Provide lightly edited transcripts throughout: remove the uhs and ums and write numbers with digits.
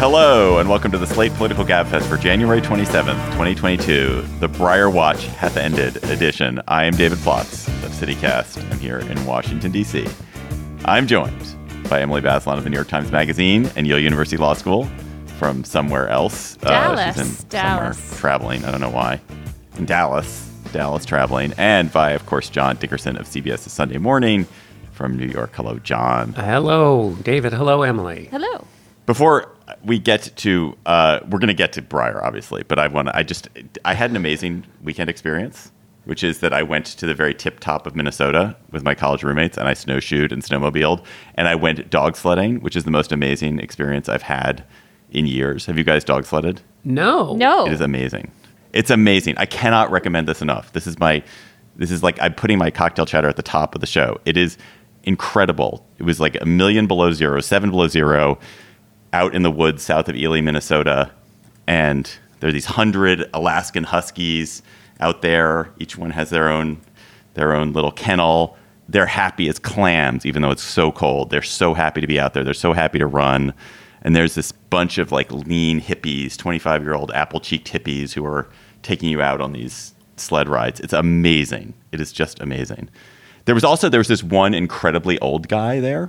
Hello, and welcome to the Slate Political Gabfest for January 27th, 2022, the Breyer Watch Hath Ended edition. I am David Plotz of CityCast. I'm here in Washington, D.C. I'm joined by Emily Bazelon of the New York Times Magazine and Yale University Law School from somewhere else. Dallas. She's in somewhere traveling. I don't know why. In Dallas traveling. And by, of course, John Dickerson of CBS's Sunday Morning from New York. Hello, John. Hello, David. Hello, Emily. Hello. Before we get to, we're going to get to Breyer, obviously, but I had an amazing weekend experience, which is that I went to the very tip top of Minnesota with my college roommates, and I snowshoed and snowmobiled, and I went dog sledding, which is the most amazing experience I've had in years. Have you guys dog sledded? No. It is amazing. It's amazing. I cannot recommend this enough. This is like I'm putting my cocktail chatter at the top of the show. It is incredible. It was like 1 million below zero, 7 below zero, out in the woods south of Ely, Minnesota, and there are these 100 Alaskan Huskies out there. Each one has their own little kennel. They're happy as clams, even though it's so cold. They're so happy to be out there. They're so happy to run. And there's this bunch of like lean hippies, 25-year-old apple-cheeked hippies who are taking you out on these sled rides. It's amazing. It is just amazing. There was this one incredibly old guy there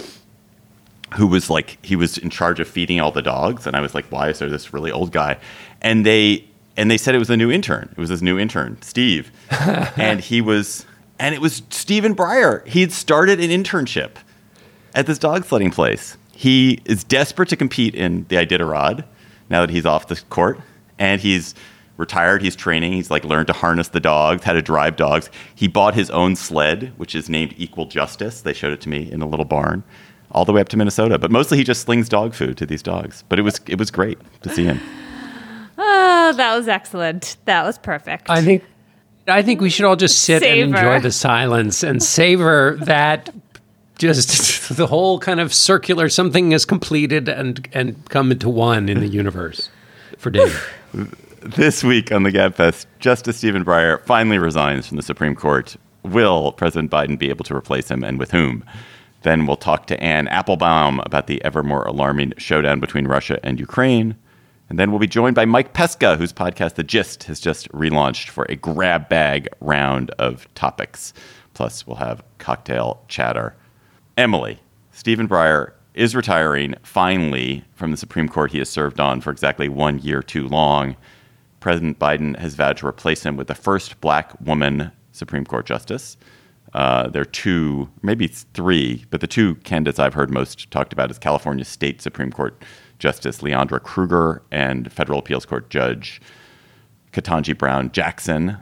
who was like, he was in charge of feeding all the dogs. And I was like, why is there this really old guy? And they said it was a new intern. It was this new intern, Steve. and it was Stephen Breyer. He had started an internship at this dog sledding place. He is desperate to compete in the Iditarod now that he's off the court. And he's retired. He's training. He's like learned to harness the dogs, how to drive dogs. He bought his own sled, which is named Equal Justice. They showed it to me in a little barn, all the way up to Minnesota. But mostly he just slings dog food to these dogs. But it was great to see him. Oh, that was excellent. That was perfect. I think we should all just sit and enjoy the silence and savor that. Just the whole kind of circular something is completed and come into one in the universe for David. This week on the Gabfest, Justice Stephen Breyer finally resigns from the Supreme Court. Will President Biden be able to replace him, and with whom? Then we'll talk to Anne Applebaum about the ever more alarming showdown between Russia and Ukraine. And then we'll be joined by Mike Pesca, whose podcast, The Gist, has just relaunched for a grab bag round of topics. Plus, we'll have cocktail chatter. Emily, Stephen Breyer is retiring finally from the Supreme Court he has served on for exactly 1 year too long. President Biden has vowed to replace him with the first black woman Supreme Court justice. There are two, maybe three, but the two candidates I've heard most talked about is California State Supreme Court Justice Leandra Kruger and Federal Appeals Court Judge Ketanji Brown Jackson.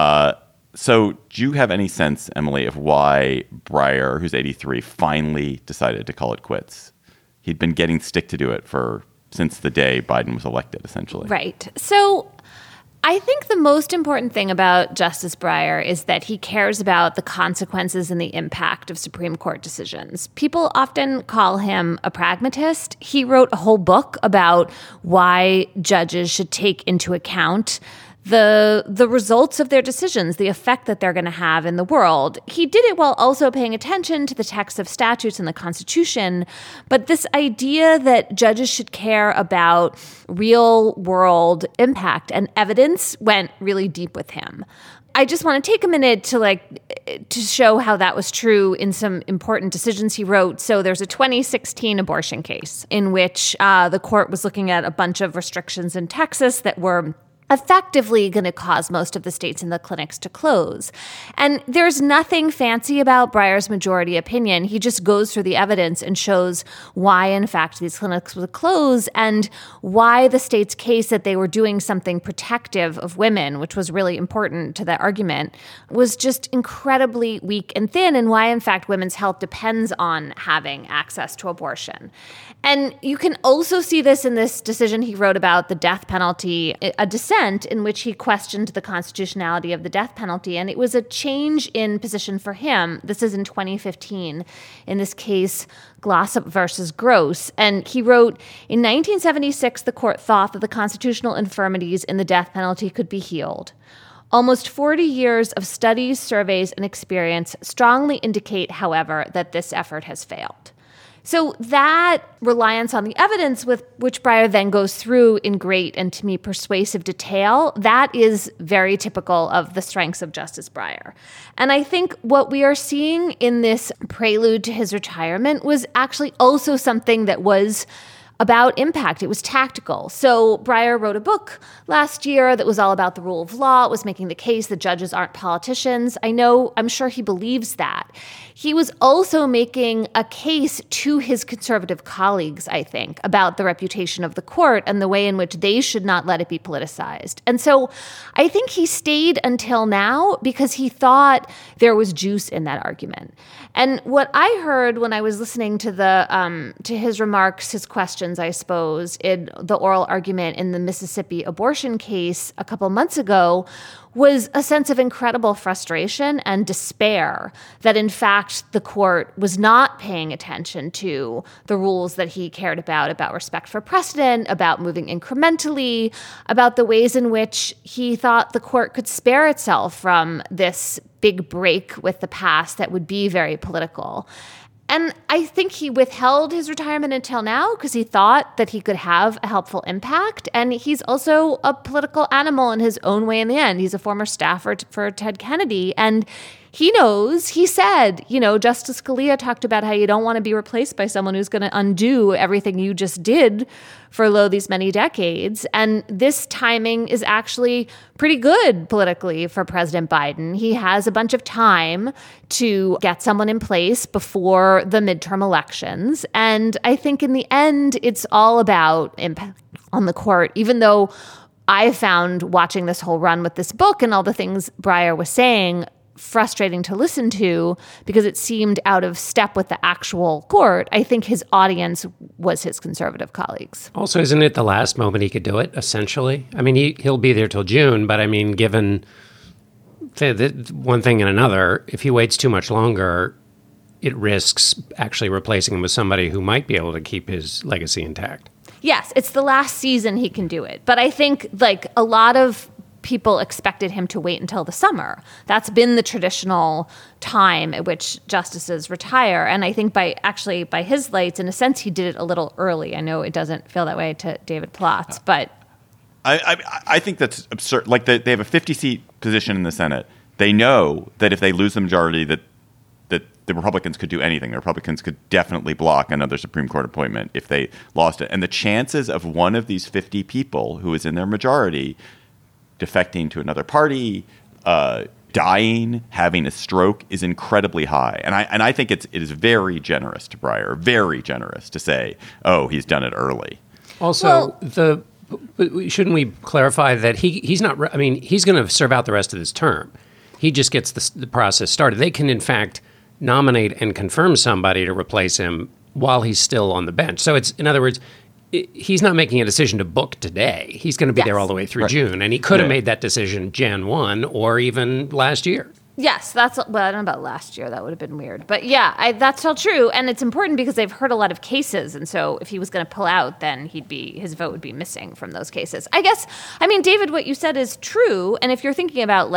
So do you have any sense, Emily, of why Breyer, who's 83, finally decided to call it quits? He'd been getting stick to do it since the day Biden was elected, essentially. Right. So I think the most important thing about Justice Breyer is that he cares about the consequences and the impact of Supreme Court decisions. People often call him a pragmatist. He wrote a whole book about why judges should take into account the results of their decisions, the effect that they're going to have in the world. He did it while also paying attention to the text of statutes and the Constitution. But this idea that judges should care about real world impact and evidence went really deep with him. I just want to take a minute to show how that was true in some important decisions he wrote. So there's a 2016 abortion case in which the court was looking at a bunch of restrictions in Texas that were effectively going to cause most of the states and the clinics to close. And there's nothing fancy about Breyer's majority opinion. He just goes through the evidence and shows why, in fact, these clinics would close and why the state's case that they were doing something protective of women, which was really important to that argument, was just incredibly weak and thin, and why, in fact, women's health depends on having access to abortion. And you can also see this in this decision he wrote about the death penalty, a dissent in which he questioned the constitutionality of the death penalty. And it was a change in position for him. This is in 2015, in this case, Glossop versus Gross. And he wrote, in 1976, the court thought that the constitutional infirmities in the death penalty could be healed. Almost 40 years of studies, surveys, and experience strongly indicate, however, that this effort has failed. So that reliance on the evidence with which Breyer then goes through in great and, to me, persuasive detail, that is very typical of the strengths of Justice Breyer. And I think what we are seeing in this prelude to his retirement was actually also something that was about impact. It was tactical. So Breyer wrote a book last year that was all about the rule of law. It was making the case that judges aren't politicians. I'm sure he believes that. He was also making a case to his conservative colleagues, I think, about the reputation of the court and the way in which they should not let it be politicized. And so I think he stayed until now because he thought there was juice in that argument. And what I heard when I was listening to to his remarks, his questions, I suppose, in the oral argument in the Mississippi abortion case a couple months ago was a sense of incredible frustration and despair that, in fact, the court was not paying attention to the rules that he cared about respect for precedent, about moving incrementally, about the ways in which he thought the court could spare itself from this big break with the past that would be very political. And I think he withheld his retirement until now because he thought that he could have a helpful impact. And he's also a political animal in his own way in the end. He's a former staffer for Ted Kennedy. And he knows, he said, Justice Scalia talked about how you don't want to be replaced by someone who's going to undo everything you just did for these many decades. And this timing is actually pretty good politically for President Biden. He has a bunch of time to get someone in place before the midterm elections. And I think in the end, it's all about impact on the court, even though I found watching this whole run with this book and all the things Breyer was saying frustrating to listen to because it seemed out of step with the actual court. I think his audience was his conservative colleagues. Also, isn't it the last moment he could do it, essentially? I mean, he'll be there till June, but I mean, given one thing and another, if he waits too much longer, it risks actually replacing him with somebody who might be able to keep his legacy intact. Yes, it's the last season he can do it. But I think a lot of people expected him to wait until the summer. That's been the traditional time at which justices retire. And I think by his lights, in a sense, he did it a little early. I know it doesn't feel that way to David Plotz, but I think that's absurd. Like they have a 50-seat position in the Senate. They know that if they lose the majority, that the Republicans could do anything. The Republicans could definitely block another Supreme Court appointment if they lost it. And the chances of one of these 50 people who is in their majority defecting to another party, dying, having a stroke is incredibly high. And I think it is very generous to Breyer, very generous to say, oh, he's done it early. Also, shouldn't we clarify that he's not, I mean, he's going to serve out the rest of his term. He just gets the process started. They can, in fact, nominate and confirm somebody to replace him while he's still on the bench. So it's, in other words, he's not making a decision to book today. He's going to be there all the way through June. And he could have made that decision Jan 1 or even last year. Yes, I don't know about last year. That would have been weird. But yeah, that's all true. And it's important because they've heard a lot of cases. And so if he was going to pull out, then his vote would be missing from those cases. David, what you said is true. And if you're thinking about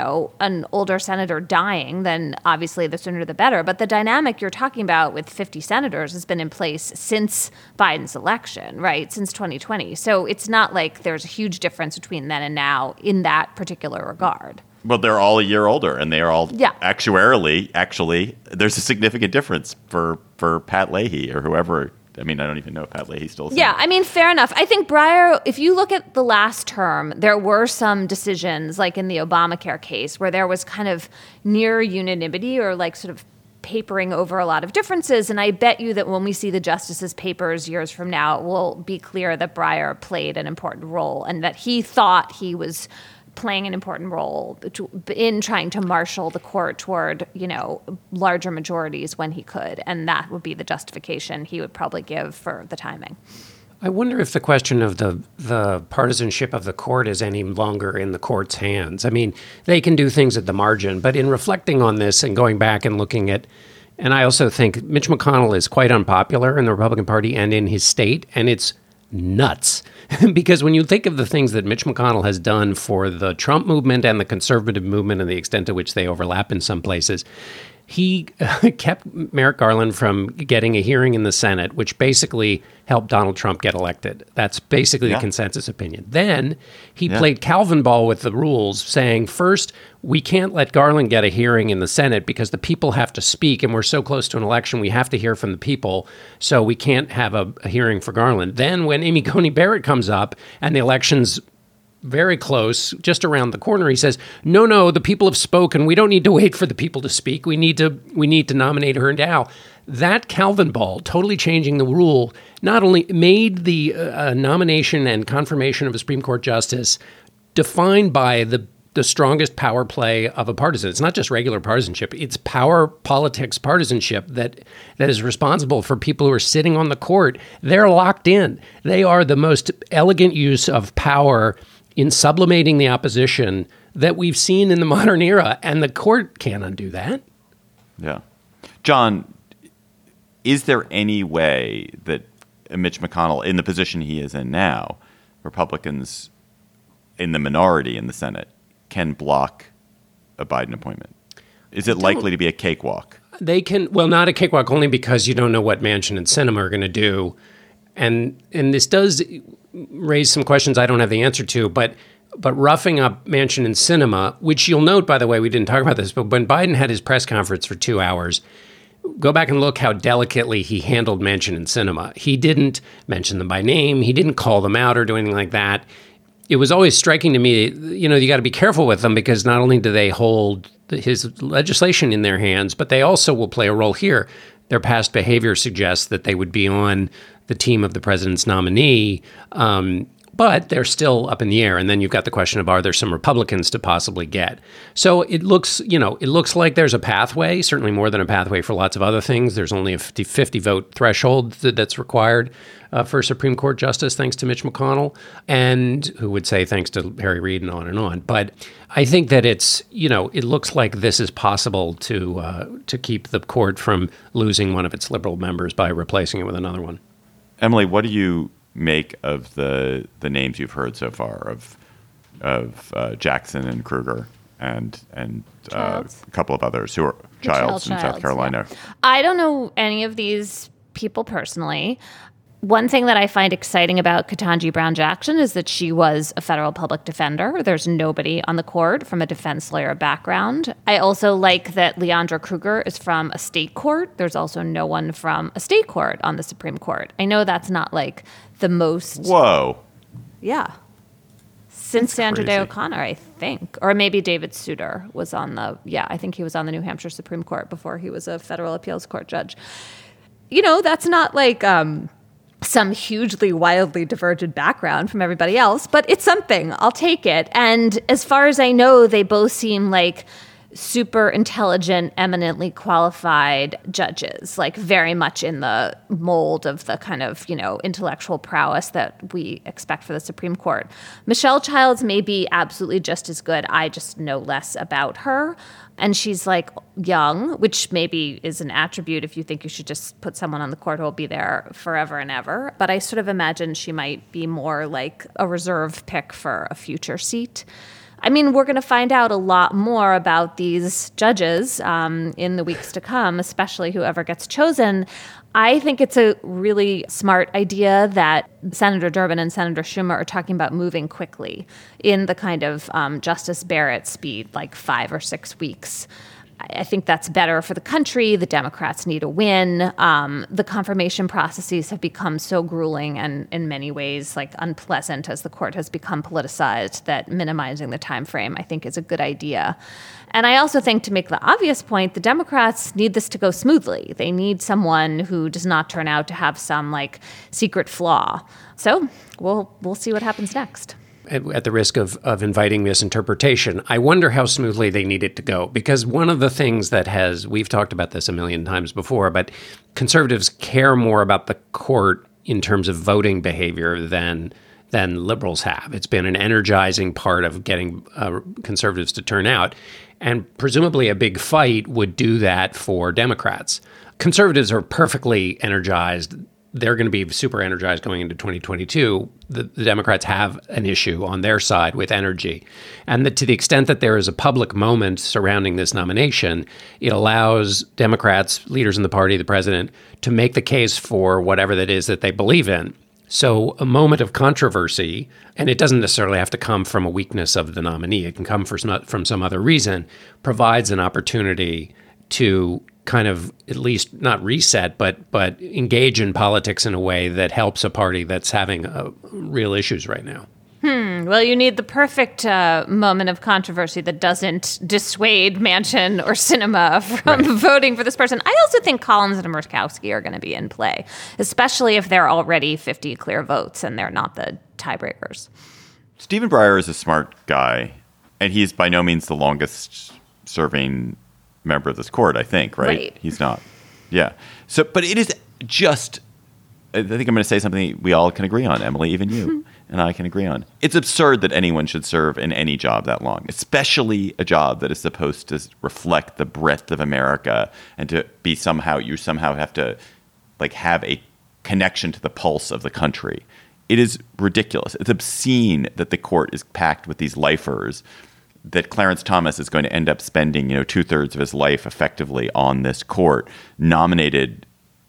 an older senator dying, then obviously the sooner the better. But the dynamic you're talking about with 50 senators has been in place since Biden's election, right? Since 2020. So it's not like there's a huge difference between then and now in that particular regard. Well, they're all a year older, and they are all actuarially, actually, there's a significant difference for Pat Leahy or whoever. I mean, I don't even know if Pat Leahy's still. Yeah, I mean, fair enough. I think Breyer, if you look at the last term, there were some decisions, like in the Obamacare case, where there was kind of near unanimity or sort of papering over a lot of differences. And I bet you that when we see the justices' papers years from now, it will be clear that Breyer played an important role and that he thought he was playing an important role in trying to marshal the court toward, larger majorities when he could. And that would be the justification he would probably give for the timing. I wonder if the question of the partisanship of the court is any longer in the court's hands. I mean, they can do things at the margin, but in reflecting on this and going back and looking at, and I also think Mitch McConnell is quite unpopular in the Republican Party and in his state, and it's nuts. Because when you think of the things that Mitch McConnell has done for the Trump movement and the conservative movement and the extent to which they overlap in some places, he kept Merrick Garland from getting a hearing in the Senate, which basically helped Donald Trump get elected. That's basically the consensus opinion. Then he played Calvin ball with the rules, saying, first, we can't let Garland get a hearing in the Senate because the people have to speak, and we're so close to an election, we have to hear from the people, so we can't have a hearing for Garland. Then when Amy Coney Barrett comes up and the election's very close, just around the corner, he says, no, the people have spoken. We don't need to wait for the people to speak. We need to nominate her now. That Calvin ball, totally changing the rule, not only made the nomination and confirmation of a Supreme Court justice defined by the strongest power play of a partisan. It's not just regular partisanship. It's power politics partisanship that is responsible for people who are sitting on the court. They're locked in. They are the most elegant use of power in sublimating the opposition that we've seen in the modern era, and the court can't undo that. Yeah. John, is there any way that Mitch McConnell, in the position he is in now, Republicans in the minority in the Senate, can block a Biden appointment? Is it likely to be a cakewalk? They can, well, not a cakewalk, only because you don't know what Manchin and Sinema are going to do. And this does raise some questions I don't have the answer to, but roughing up Manchin and Sinema, which you'll note, by the way, we didn't talk about this, but when Biden had his press conference for 2 hours, go back and look how delicately he handled Manchin and Sinema. He didn't mention them by name. He didn't call them out or do anything like that. It was always striking to me, you got to be careful with them because not only do they hold his legislation in their hands, but they also will play a role here. Their past behavior suggests that they would be on the team of the president's nominee, but they're still up in the air. And then you've got the question of, are there some Republicans to possibly get? So it looks like there's a pathway, certainly more than a pathway for lots of other things. There's only a 50 vote threshold that's required for a Supreme Court justice, thanks to Mitch McConnell, and who would say thanks to Harry Reid and on and on. But I think that it looks like this is possible to keep the court from losing one of its liberal members by replacing it with another one. Emily, what do you make of the names you've heard so far of Jackson and Kruger and a couple of others who are Childs in South Carolina? Yeah. I don't know any of these people personally. One thing that I find exciting about Ketanji Brown Jackson is that she was a federal public defender. There's nobody on the court from a defense lawyer background. I also like that Leandra Kruger is from a state court. There's also no one from a state court on the Supreme Court. I know that's not like the most... Whoa. Yeah. Since Sandra Day O'Connor, I think. Or maybe David Souter was on I think he was on the New Hampshire Supreme Court before he was a federal appeals court judge. That's not like... some hugely, wildly divergent background from everybody else, but it's something. I'll take it. And as far as I know, they both seem like super intelligent, eminently qualified judges, like very much in the mold of the kind of, intellectual prowess that we expect for the Supreme Court. Michelle Childs may be absolutely just as good. I just know less about her. And she's like young, which maybe is an attribute if you think you should just put someone on the court who will be there forever and ever. But I sort of imagine she might be more like a reserve pick for a future seat. I mean, we're going to find out a lot more about these judges in the weeks to come, especially whoever gets chosen. I think it's a really smart idea that Senator Durbin and Senator Schumer are talking about moving quickly in the kind of Justice Barrett speed, like 5 or 6 weeks. I think that's better for the country. The Democrats need a win. The confirmation processes have become so grueling and in many ways like unpleasant as the court has become politicized that minimizing the time frame, I think, is a good idea. And I also think, to make the obvious point, the Democrats need this to go smoothly. They need someone who does not turn out to have some like secret flaw. So we'll see what happens next. At the risk of inviting misinterpretation, I wonder how smoothly they need it to go. Because one of the things we've talked about this a million times before, but conservatives care more about the court in terms of voting behavior than liberals have. It's been an energizing part of getting conservatives to turn out. And presumably a big fight would do that for Democrats. Conservatives are perfectly energized they're going to be super energized going into 2022. The Democrats have an issue on their side with energy. And to the extent that there is a public moment surrounding this nomination, it allows Democrats, leaders in the party, the president, to make the case for whatever that is that they believe in. So a moment of controversy, and it doesn't necessarily have to come from a weakness of the nominee, it can come from some other reason, provides an opportunity to kind of at least not reset, but engage in politics in a way that helps a party that's having real issues right now. Well, you need the perfect moment of controversy that doesn't dissuade Manchin or Sinema from voting for this person. I also think Collins and Murkowski are going to be in play, especially if they're already 50 clear votes and they're not the tiebreakers. Stephen Breyer is a smart guy, and he's by no means the longest serving member of this court, I think, right? He's not. Yeah. So, but it is just, I think I'm going to say something we all can agree on, Emily, even you and I can agree on. It's absurd that anyone should serve in any job that long, especially a job that is supposed to reflect the breadth of America and to be you somehow have to like have a connection to the pulse of the country. It is ridiculous. It's obscene that the court is packed with these lifers, that Clarence Thomas is going to end up spending, 2/3 of his life effectively on this court, nominated,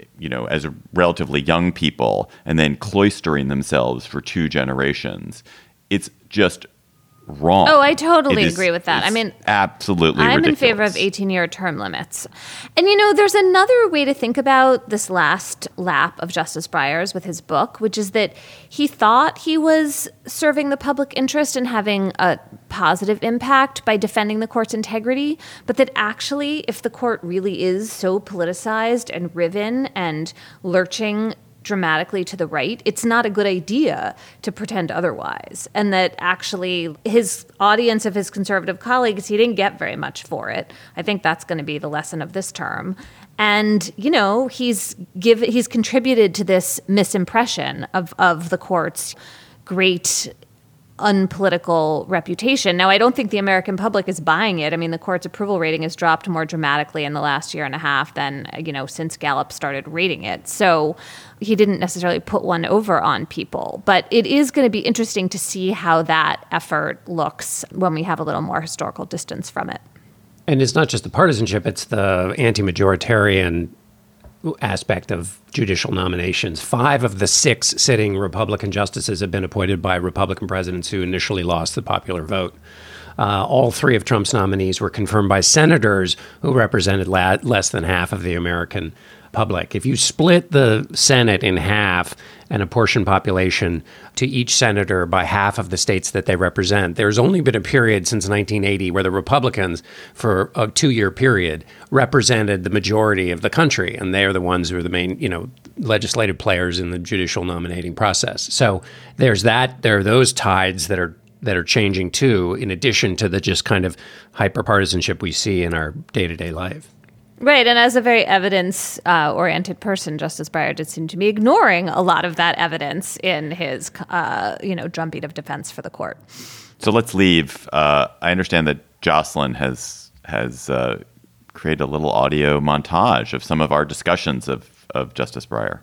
as a relatively young people, and then cloistering themselves for 2 generations. It's just wrong. Oh, I totally agree with that. Absolutely I'm ridiculous. in favor of 18-year term limits. And, there's another way to think about this last lap of Justice Breyer's with his book, which is that he thought he was serving the public interest and having a positive impact by defending the court's integrity, but that actually, if the court really is so politicized and riven and lurching dramatically to the right, it's not a good idea to pretend otherwise. And that actually his audience of his conservative colleagues, he didn't get very much for it. I think that's going to be the lesson of this term. And, he's contributed to this misimpression of the court's great unpolitical reputation. Now, I don't think the American public is buying it. I mean, the court's approval rating has dropped more dramatically in the last year and a half than, since Gallup started rating it. So he didn't necessarily put one over on people. But it is going to be interesting to see how that effort looks when we have a little more historical distance from it. And it's not just the partisanship, it's the anti-majoritarian aspect of judicial nominations. 5 of the 6 sitting Republican justices have been appointed by Republican presidents who initially lost the popular vote. All 3 of Trump's nominees were confirmed by senators who represented less than half of the American public. If you split the Senate in half and apportion population to each senator by half of the states that they represent, there's only been a period since 1980 where the Republicans, for a 2-year period, represented the majority of the country, and they are the ones who are the main, legislative players in the judicial nominating process. So there's that. There are those tides that are changing too, in addition to the just kind of hyper-partisanship we see in our day-to-day life. Right, and as a very evidence-oriented person, Justice Breyer did seem to be ignoring a lot of that evidence in his, drumbeat of defense for the court. So let's leave. I understand that Jocelyn has created a little audio montage of some of our discussions of Justice Breyer.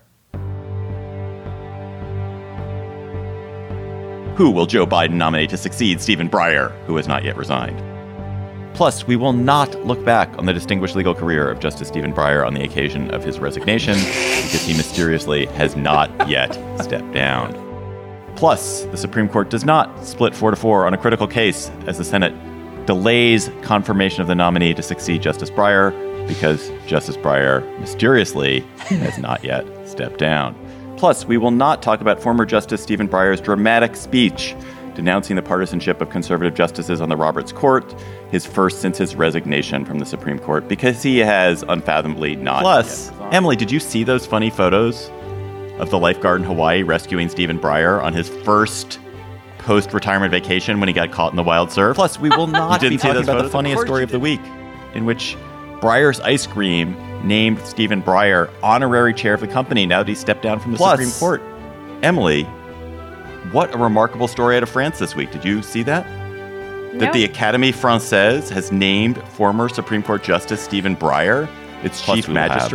Who will Joe Biden nominate to succeed Stephen Breyer, who has not yet resigned? Plus, we will not look back on the distinguished legal career of Justice Stephen Breyer on the occasion of his resignation, because he mysteriously has not yet stepped down. Plus, the Supreme Court does not split 4-4 on a critical case as the Senate delays confirmation of the nominee to succeed Justice Breyer, because Justice Breyer mysteriously has not yet stepped down. Plus, we will not talk about former Justice Stephen Breyer's dramatic speech denouncing the partisanship of conservative justices on the Roberts Court, his first since his resignation from the Supreme Court, because he has unfathomably not. Plus, Emily, did you see those funny photos of the lifeguard in Hawaii rescuing Stephen Breyer on his first post-retirement vacation when he got caught in the wild surf? Plus, we will not be talking about the funniest story of the week, in which Breyer's Ice Cream named Stephen Breyer honorary chair of the company now that he stepped down from the Supreme Court. Emily, what a remarkable story out of France this week. Did you see that? No. That the Académie Française has named former Supreme Court Justice Stephen Breyer its chief magistrate?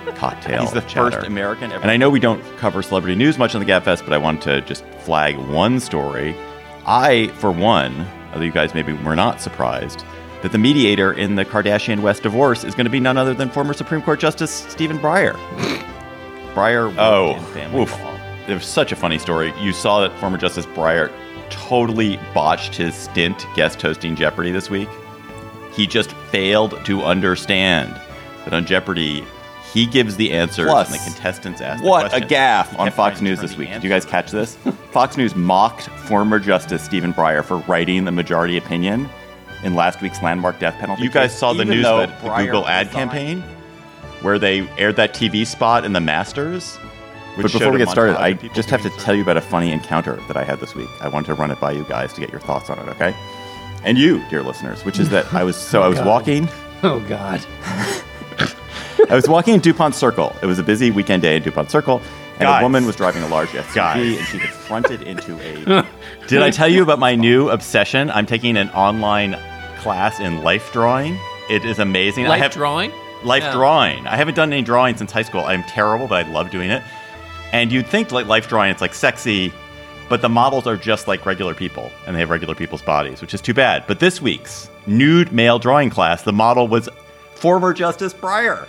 cocktail. He's the first American ever. And I know we don't cover celebrity news much on the GabFest, but I wanted to just flag one story. I, for one, although you guys maybe were not surprised, that the mediator in the Kardashian-West divorce is going to be none other than former Supreme Court Justice Stephen Breyer. Breyer. It was such a funny story. You saw that former Justice Breyer totally botched his stint guest hosting Jeopardy this week. He just failed to understand that on Jeopardy, he gives the answers and the contestants ask the questions. What a gaffe on Fox News this week. Did you guys catch this? Fox News mocked former Justice Stephen Breyer for writing the majority opinion in last week's landmark death penalty You guys case, saw the news that the Google ad campaign where they aired that TV spot in the Masters? But before we get started, I just have to tell you about a funny encounter that I had this week. I wanted to run it by you guys to get your thoughts on it, okay? And you, dear listeners, which is that I was walking. Oh, God. I was walking in DuPont Circle. It was a busy weekend day in DuPont Circle, and a woman was driving a large SUV, and she had fronted into a... Did I tell you about my new obsession? I'm taking an online class in life drawing. It is amazing. Drawing? Drawing. I haven't done any drawing since high school. I'm terrible, but I love doing it. And you'd think like life drawing, it's like sexy, but the models are just like regular people, and they have regular people's bodies, which is too bad. But this week's nude male drawing class, the model was former Justice Breyer.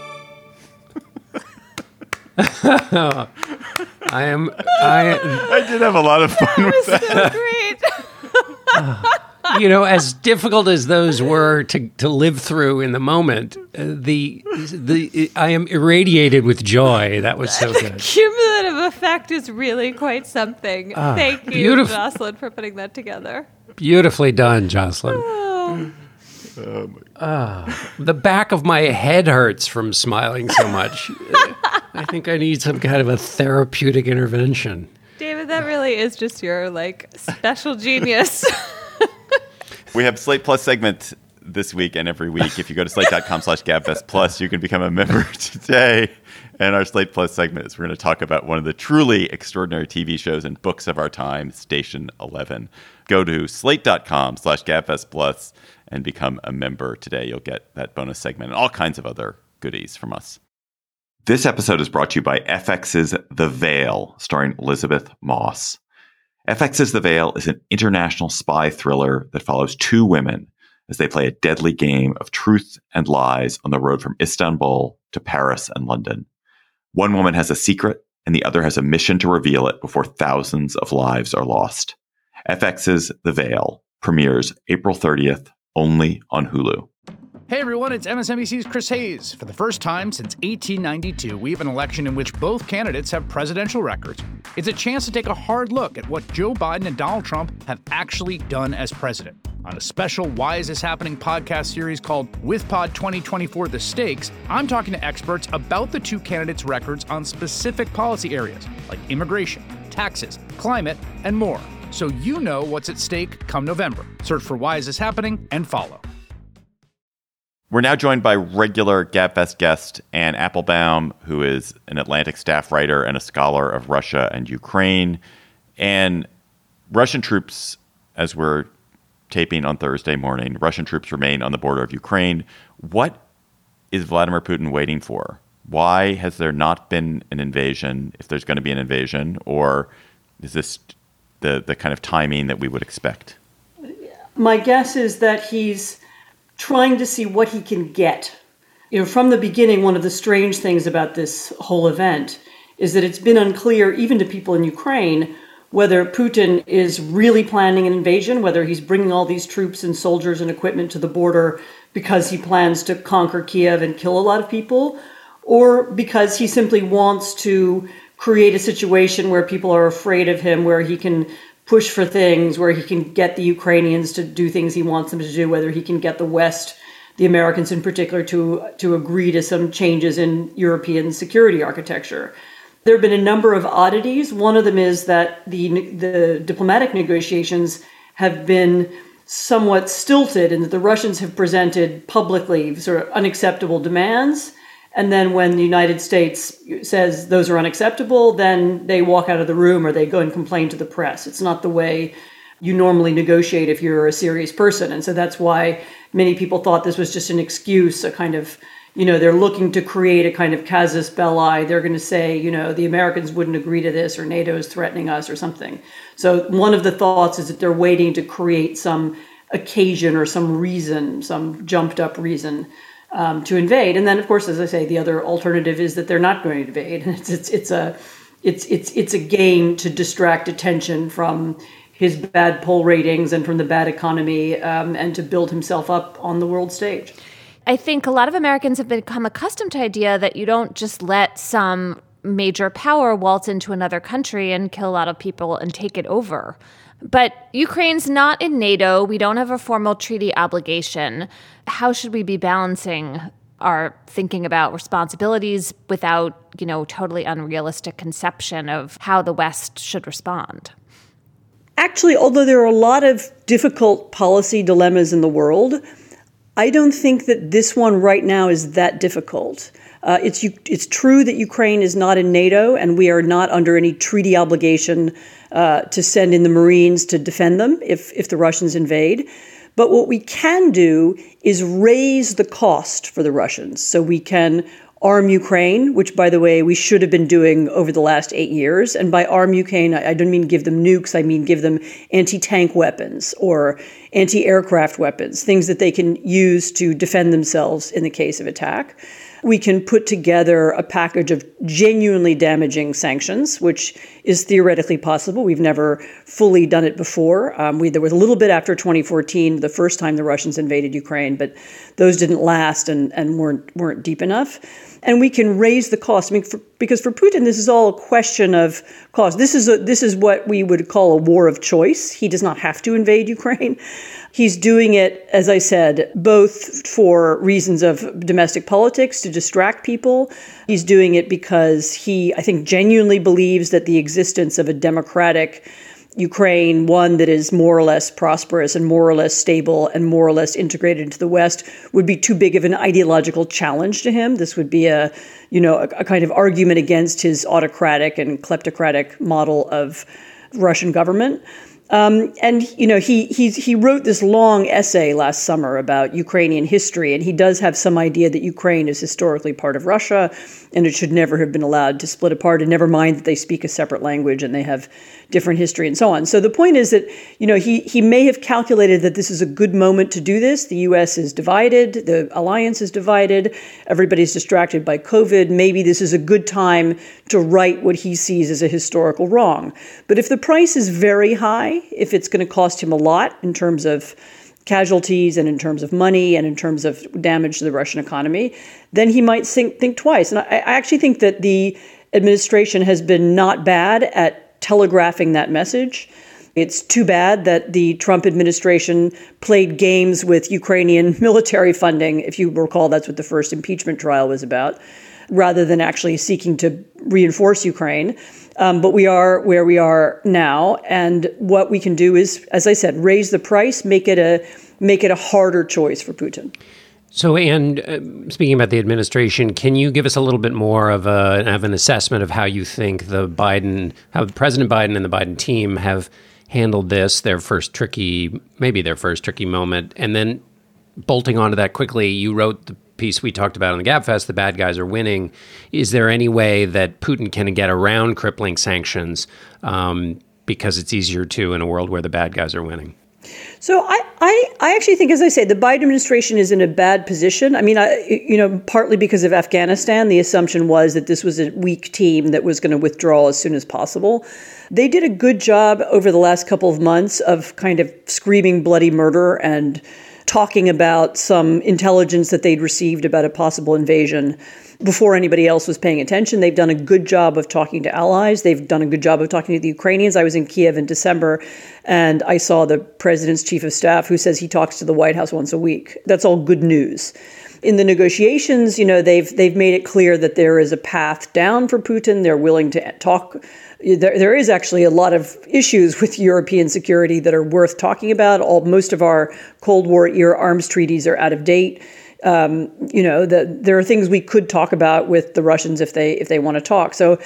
I did have a lot of fun with that. So great. As difficult as those were to live through in the moment, I am irradiated with joy. That was so good. Cumulative effect is really quite something. Thank you, Jocelyn, for putting that together. Beautifully done, Jocelyn. The back of my head hurts from smiling so much. I think I need some kind of a therapeutic intervention. David, that really is just your special genius. We have Slate Plus segment this week and every week. If you go to slate.com/GabFestPlus, you can become a member today. And our Slate Plus segment is we're going to talk about one of the truly extraordinary TV shows and books of our time, Station 11. Go to slate.com/GabFestPlus and become a member today. You'll get that bonus segment and all kinds of other goodies from us. This episode is brought to you by FX's The Veil, starring Elizabeth Moss. FX's The Veil is an international spy thriller that follows two women as they play a deadly game of truth and lies on the road from Istanbul to Paris and London. One woman has a secret, and the other has a mission to reveal it before thousands of lives are lost. FX's The Veil premieres April 30th, only on Hulu. Hey everyone, it's MSNBC's Chris Hayes. For the first time since 1892, we have an election in which both candidates have presidential records. It's a chance to take a hard look at what Joe Biden and Donald Trump have actually done as president. On a special Why Is This Happening podcast series called WithPod 2024 The Stakes, I'm talking to experts about the two candidates' records on specific policy areas like immigration, taxes, climate, and more. So you know what's at stake come November. Search for Why Is This Happening and follow. We're now joined by regular GabFest guest Anne Applebaum, who is an Atlantic staff writer and a scholar of Russia and Ukraine. And Russian troops, as we're taping on Thursday morning, Russian troops remain on the border of Ukraine. What is Vladimir Putin waiting for? Why has there not been an invasion, if there's going to be an invasion? Or is this the kind of timing that we would expect? My guess is that he's trying to see what he can get. From the beginning, one of the strange things about this whole event is that it's been unclear, even to people in Ukraine, whether Putin is really planning an invasion, whether he's bringing all these troops and soldiers and equipment to the border because he plans to conquer Kiev and kill a lot of people, or because he simply wants to create a situation where people are afraid of him, where he can push for things, where he can get the Ukrainians to do things he wants them to do, whether he can get the West, the Americans in particular, to agree to some changes in European security architecture. There have been a number of oddities. One of them is that the diplomatic negotiations have been somewhat stilted in that the Russians have presented publicly sort of unacceptable demands. And then when the United States says those are unacceptable, then they walk out of the room or they go and complain to the press. It's not the way you normally negotiate if you're a serious person. And so that's why many people thought this was just an excuse, a kind of, they're looking to create a kind of casus belli. They're going to say, the Americans wouldn't agree to this, or NATO is threatening us or something. So one of the thoughts is that they're waiting to create some occasion or some reason, some jumped up reason to invade. And then, of course, as I say, the other alternative is that they're not going to invade. And it's a game to distract attention from his bad poll ratings and from the bad economy, and to build himself up on the world stage. I think a lot of Americans have become accustomed to the idea that you don't just let some major power waltz into another country and kill a lot of people and take it over. But Ukraine's not in NATO. We don't have a formal treaty obligation. How should we be balancing our thinking about responsibilities without, totally unrealistic conception of how the West should respond? Actually, although there are a lot of difficult policy dilemmas in the world, I don't think that this one right now is that difficult. It's true that Ukraine is not in NATO, and we are not under any treaty obligation to send in the Marines to defend them if the Russians invade. But what we can do is raise the cost for the Russians. So we can arm Ukraine, which, by the way, we should have been doing over the last 8 years. And by arm Ukraine, I don't mean give them nukes. I mean give them anti-tank weapons or anti-aircraft weapons, things that they can use to defend themselves in the case of attack. We can put together a package of genuinely damaging sanctions, which is theoretically possible. We've never fully done it before. There was a little bit after 2014, the first time the Russians invaded Ukraine, but those didn't last and weren't deep enough. And we can raise the cost. Because for Putin, this is all a question of cost. This is what we would call a war of choice. He does not have to invade Ukraine. He's doing it, as I said, both for reasons of domestic politics to distract people. He's doing it because he, I think, genuinely believes that the existence of a democratic Ukraine, one that is more or less prosperous and more or less stable and more or less integrated into the West, would be too big of an ideological challenge to him. This would be a kind of argument against his autocratic and kleptocratic model of Russian government. He wrote this long essay last summer about Ukrainian history, and he does have some idea that Ukraine is historically part of Russia, and it should never have been allowed to split apart, and never mind that they speak a separate language and they have different history and so on. So the point is that, he may have calculated that this is a good moment to do this. The U.S. is divided, the alliance is divided, everybody's distracted by COVID. Maybe this is a good time to right what he sees as a historical wrong. But if the price is very high, if it's going to cost him a lot in terms of casualties and in terms of money and in terms of damage to the Russian economy, then he might think twice. And I actually think that the administration has been not bad at telegraphing that message. It's too bad that the Trump administration played games with Ukrainian military funding. If you recall, that's what the first impeachment trial was about, rather than actually seeking to reinforce Ukraine. But we are where we are now. And what we can do is, as I said, raise the price, make it a harder choice for Putin. So, Anne, speaking about the administration, can you give us a little bit more of an assessment of how you think how President Biden and the Biden team have handled this, their first tricky moment? And then bolting onto that quickly, you wrote the piece we talked about on the GabFest, the bad guys are winning. Is there any way that Putin can get around crippling sanctions because it's easier to in a world where the bad guys are winning? So I actually think, as I say, the Biden administration is in a bad position. I mean, partly because of Afghanistan, the assumption was that this was a weak team that was going to withdraw as soon as possible. They did a good job over the last couple of months of kind of screaming bloody murder and talking about some intelligence that they'd received about a possible invasion before anybody else was paying attention. They've done a good job of talking to allies. They've done a good job of talking to the Ukrainians. I was in Kiev in December, and I saw the president's chief of staff who says he talks to the White House once a week. That's all good news. In the negotiations, they've made it clear that there is a path down for Putin. They're willing to talk. There is actually a lot of issues with European security that are worth talking about. Most of our Cold War era arms treaties are out of date. There are things we could talk about with the Russians if they want to talk. So,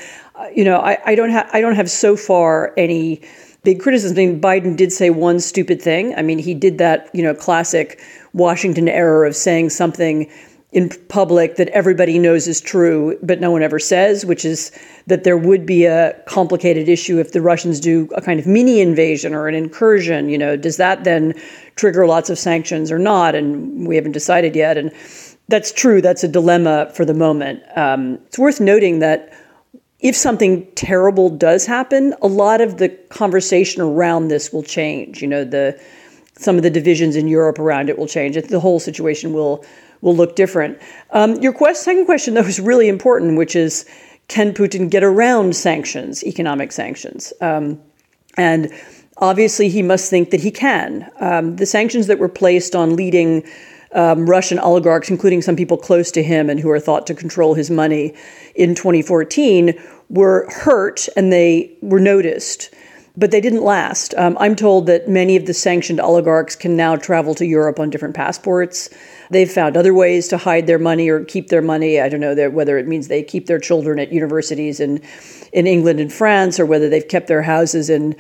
I don't have so far any big criticism. I mean, Biden did say one stupid thing. I mean, he did that, classic Washington error of saying something in public that everybody knows is true, but no one ever says, which is that there would be a complicated issue if the Russians do a kind of mini invasion or an incursion. Does that then trigger lots of sanctions or not? And we haven't decided yet. And that's true. That's a dilemma for the moment. It's worth noting that if something terrible does happen, a lot of the conversation around this will change. Some of the divisions in Europe around it will change. The whole situation will look different. Your second question, though, is really important, which is, can Putin get around sanctions, economic sanctions? And obviously, he must think that he can. The sanctions that were placed on leading Russian oligarchs, including some people close to him and who are thought to control his money in 2014, were hurt and they were noticed. But they didn't last. I'm told that many of the sanctioned oligarchs can now travel to Europe on different passports. They've found other ways to hide their money or keep their money. I don't know whether it means they keep their children at universities in England and France, or whether they've kept their houses in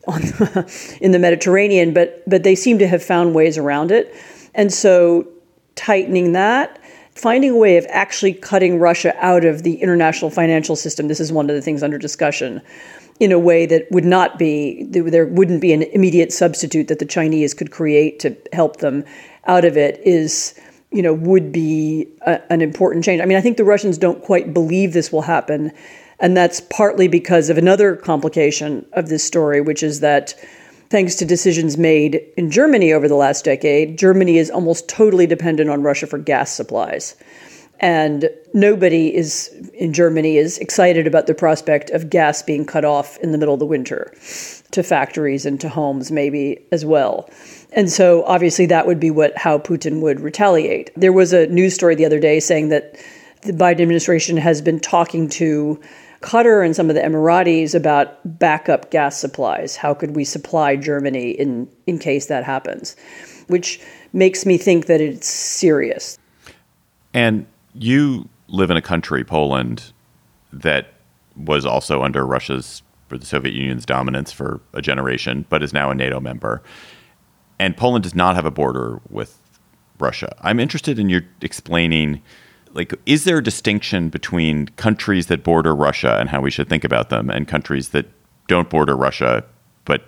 the Mediterranean. But they seem to have found ways around it. And so tightening that, finding a way of actually cutting Russia out of the international financial system, this is one of the things under discussion, in a way that there wouldn't be an immediate substitute that the Chinese could create to help them out of it, would be an important change. I mean, I think the Russians don't quite believe this will happen. And that's partly because of another complication of this story, which is that thanks to decisions made in Germany over the last decade, Germany is almost totally dependent on Russia for gas supplies. And nobody in Germany is excited about the prospect of gas being cut off in the middle of the winter to factories and to homes maybe as well. And so obviously that would be how Putin would retaliate. There was a news story the other day saying that the Biden administration has been talking to Qatar and some of the Emiratis about backup gas supplies. How could we supply Germany in case that happens? Which makes me think that it's serious. And you live in a country, Poland, that was also under Russia's or the Soviet Union's dominance for a generation, but is now a NATO member. And Poland does not have a border with Russia. I'm interested in your explaining, is there a distinction between countries that border Russia and how we should think about them, and countries that don't border Russia, but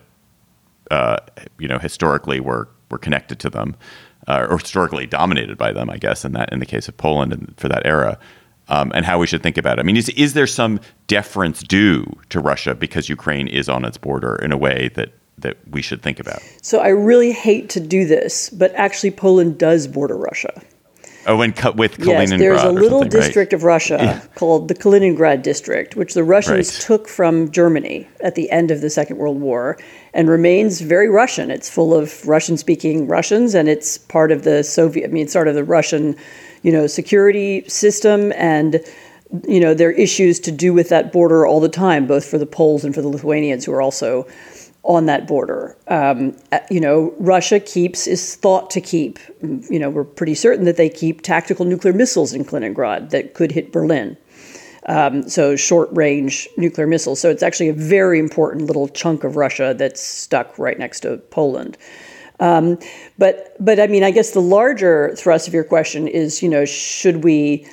historically were connected to them? Or historically dominated by them, I guess, in the case of Poland and for that era, and how we should think about it. I mean, is there some deference due to Russia because Ukraine is on its border in a way that we should think about? So I really hate to do this, but actually Poland does border Russia. Oh, with Kaliningrad. Yes, there's a little district right? of Russia called the Kaliningrad district, which the Russians took from Germany at the end of the Second World War and remains very Russian. It's full of Russian-speaking Russians, and it's part of the it's sort of the Russian, security system. And, there are issues to do with that border all the time, both for the Poles and for the Lithuanians who are also on that border. Russia is thought to keep, we're pretty certain that they keep tactical nuclear missiles in Kaliningrad that could hit Berlin. So short-range nuclear missiles. So it's actually a very important little chunk of Russia that's stuck right next to Poland. But I mean, I guess the larger thrust of your question is, should we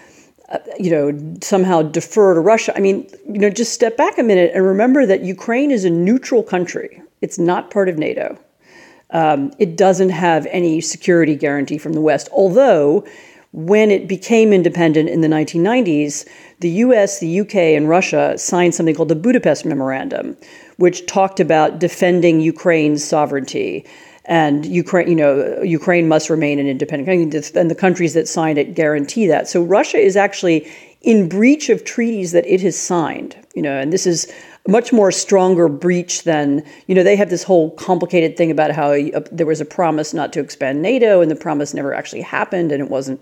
somehow defer to Russia? I mean, just step back a minute and remember that Ukraine is a neutral country. It's not part of NATO. It doesn't have any security guarantee from the West. Although, when it became independent in the 1990s, the US, the UK, and Russia signed something called the Budapest Memorandum, which talked about defending Ukraine's sovereignty. And Ukraine must remain an independent country, and the countries that signed it guarantee that. So Russia is actually in breach of treaties that it has signed, and this is a much more stronger breach than, they have this whole complicated thing about how there was a promise not to expand NATO, and the promise never actually happened, and it wasn't,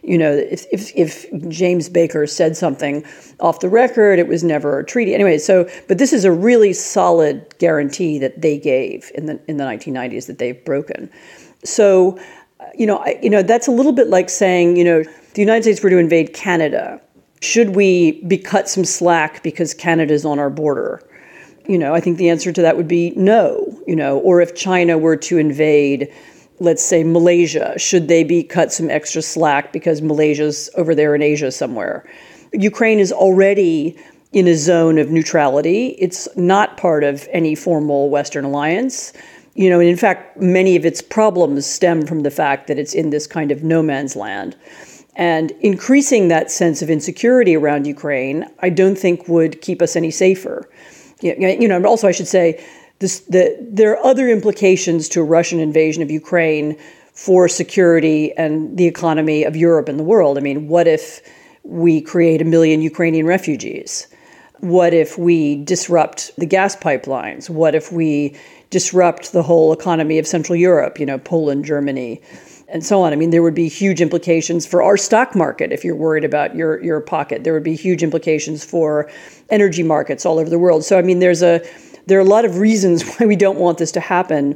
if James Baker said something off the record, it was never a treaty. Anyway, but this is a really solid guarantee that they gave in the 1990s that they've broken. So, that's a little bit like saying, the United States were to invade Canada. Should we be cut some slack because Canada's on our border? I think the answer to that would be no. Or if China were to invade let's say, Malaysia? Should they be cut some extra slack because Malaysia's over there in Asia somewhere? Ukraine is already in a zone of neutrality. It's not part of any formal Western alliance. And in fact, many of its problems stem from the fact that it's in this kind of no man's land. And increasing that sense of insecurity around Ukraine, I don't think would keep us any safer. Also, I should say, there are other implications to a Russian invasion of Ukraine for security and the economy of Europe and the world. I mean, what if we create 1 million Ukrainian refugees? What if we disrupt the gas pipelines? What if we disrupt the whole economy of Central Europe, Poland, Germany, and so on? I mean, there would be huge implications for our stock market if you're worried about your pocket. There would be huge implications for energy markets all over the world. So, I mean, there are a lot of reasons why we don't want this to happen.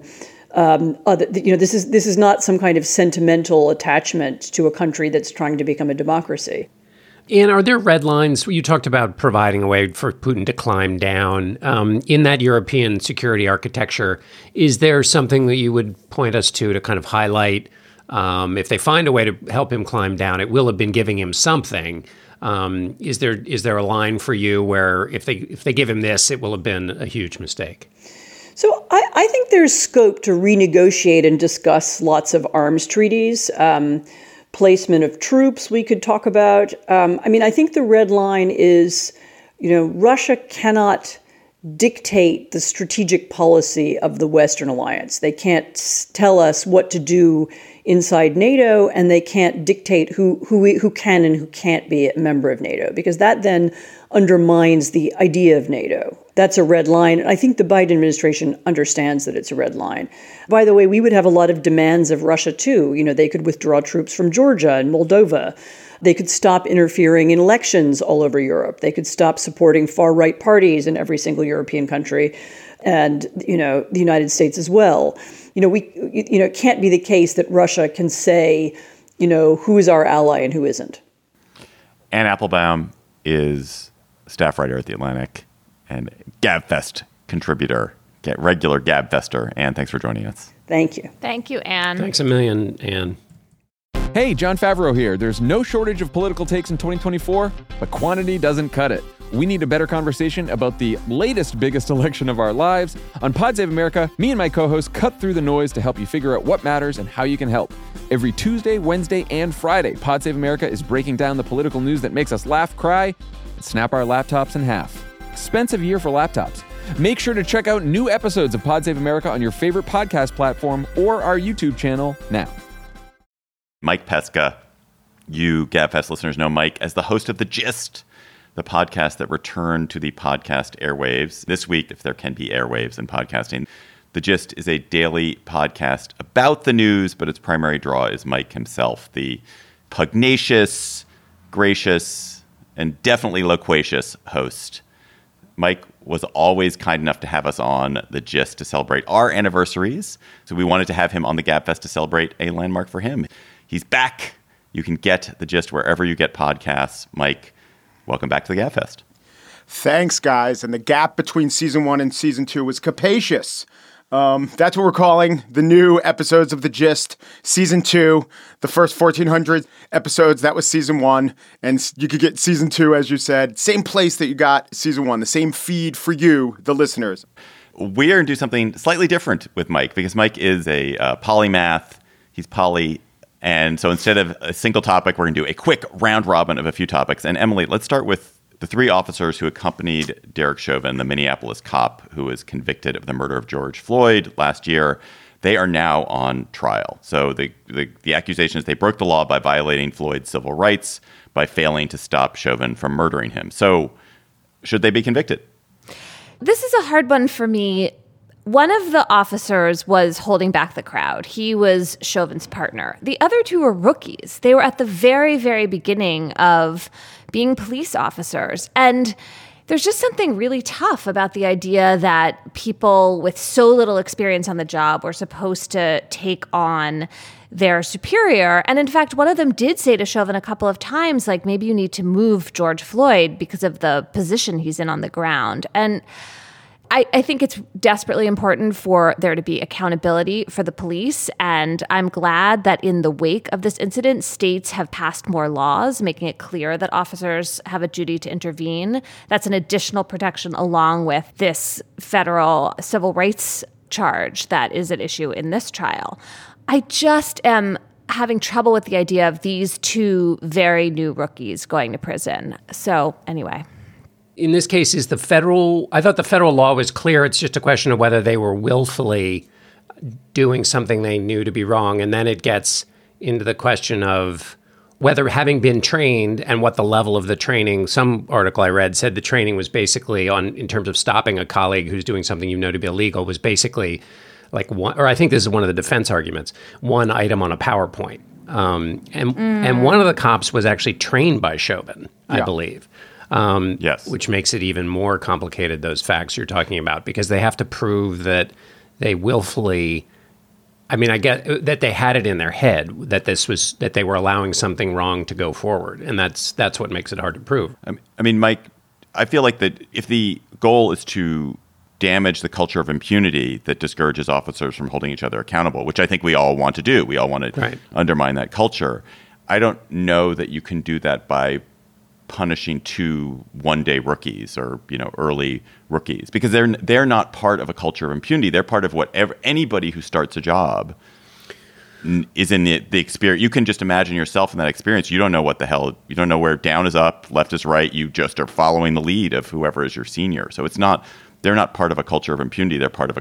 This is not some kind of sentimental attachment to a country that's trying to become a democracy. And are there red lines? You talked about providing a way for Putin to climb down. In that European security architecture, is there something that you would point us to kind of highlight? If they find a way to help him climb down, it will have been giving him something. Is there a line for you where if they give him this, it will have been a huge mistake? So I think there's scope to renegotiate and discuss lots of arms treaties. Placement of troops we could talk about. I think the red line is, Russia cannot dictate the strategic policy of the Western alliance. They can't tell us what to do inside NATO, and they can't dictate who can and who can't be a member of NATO, because that then undermines the idea of NATO. That's a red line. And I think the Biden administration understands that it's a red line. By the way, we would have a lot of demands of Russia, too. They could withdraw troops from Georgia and Moldova. They could stop interfering in elections all over Europe. They could stop supporting far-right parties in every single European country and, the United States as well. It can't be the case that Russia can say, who is our ally and who isn't. Anne Applebaum is staff writer at The Atlantic and GabFest contributor, regular GabFester. Anne, thanks for joining us. Thank you. Thank you, Anne. Thanks a million, Anne. Hey, Jon Favreau here. There's no shortage of political takes in 2024, but quantity doesn't cut it. We need a better conversation about the latest biggest election of our lives. On Pod Save America, me and my co-hosts cut through the noise to help you figure out what matters and how you can help. Every Tuesday, Wednesday, and Friday, Pod Save America is breaking down the political news that makes us laugh, cry, and snap our laptops in half. Expensive year for laptops. Make sure to check out new episodes of Pod Save America on your favorite podcast platform or our YouTube channel now. Mike Pesca, you GabFest listeners know Mike as the host of The Gist, the podcast that returned to the podcast airwaves this week, if there can be airwaves in podcasting. The Gist is a daily podcast about the news, but its primary draw is Mike himself, the pugnacious, gracious, and definitely loquacious host. Mike was always kind enough to have us on The Gist to celebrate our anniversaries, so we wanted to have him on the GabFest to celebrate a landmark for him. He's back. You can get The Gist wherever you get podcasts. Mike, welcome back to the GabFest. Thanks, guys. And the gap between season 1 and season 2 was capacious. That's what we're calling the new episodes of The Gist, season 2. The first 1,400 episodes, that was season 1. And you could get season 2, as you said, same place that you got season 1, the same feed for you, the listeners. We're going to do something slightly different with Mike, because Mike is a polymath. He's poly. And so instead of a single topic, we're going to do a quick round robin of a few topics. And Emily, let's start with the 3 officers who accompanied Derek Chauvin, the Minneapolis cop who was convicted of the murder of George Floyd last year. They are now on trial. So the accusation is they broke the law by violating Floyd's civil rights by failing to stop Chauvin from murdering him. So should they be convicted? This is a hard one for me. One of the officers was holding back the crowd. He was Chauvin's partner. The other 2 were rookies. They were at the very, very beginning of being police officers. And there's just something really tough about the idea that people with so little experience on the job were supposed to take on their superior. And in fact, one of them did say to Chauvin a couple of times, like, maybe you need to move George Floyd because of the position he's in on the ground. And I think it's desperately important for there to be accountability for the police. And I'm glad that in the wake of this incident, states have passed more laws, making it clear that officers have a duty to intervene. That's an additional protection along with this federal civil rights charge that is at issue in this trial. I just am having trouble with the idea of these two very new rookies going to prison. So anyway. In this case, I thought the federal law was clear. It's just a question of whether they were willfully doing something they knew to be wrong. And then it gets into the question of whether having been trained and what the level of the training. Some article I read said the training was basically in terms of stopping a colleague who's doing something you know to be illegal, was basically like one, or I think this is one of the defense arguments, one item on a PowerPoint. And one of the cops was actually trained by Chauvin, I believe. Yes. Which makes it even more complicated, those facts you're talking about, because they have to prove that they willfully, I get that they had it in their head that that they were allowing something wrong to go forward. And that's what makes it hard to prove. Mike, I feel like that if the goal is to damage the culture of impunity that discourages officers from holding each other accountable, which I think we all want to do, we all want to undermine that culture. I don't know that you can do that by punishing two one-day rookies or early rookies, because they're not part of a culture of impunity. They're part of whatever anybody who starts a job is in the experience. You can just imagine yourself in that experience. You don't know what the hell. You don't know where down is up, left is right. You just are following the lead of whoever is your senior. So it's not. They're not part of a culture of impunity. They're part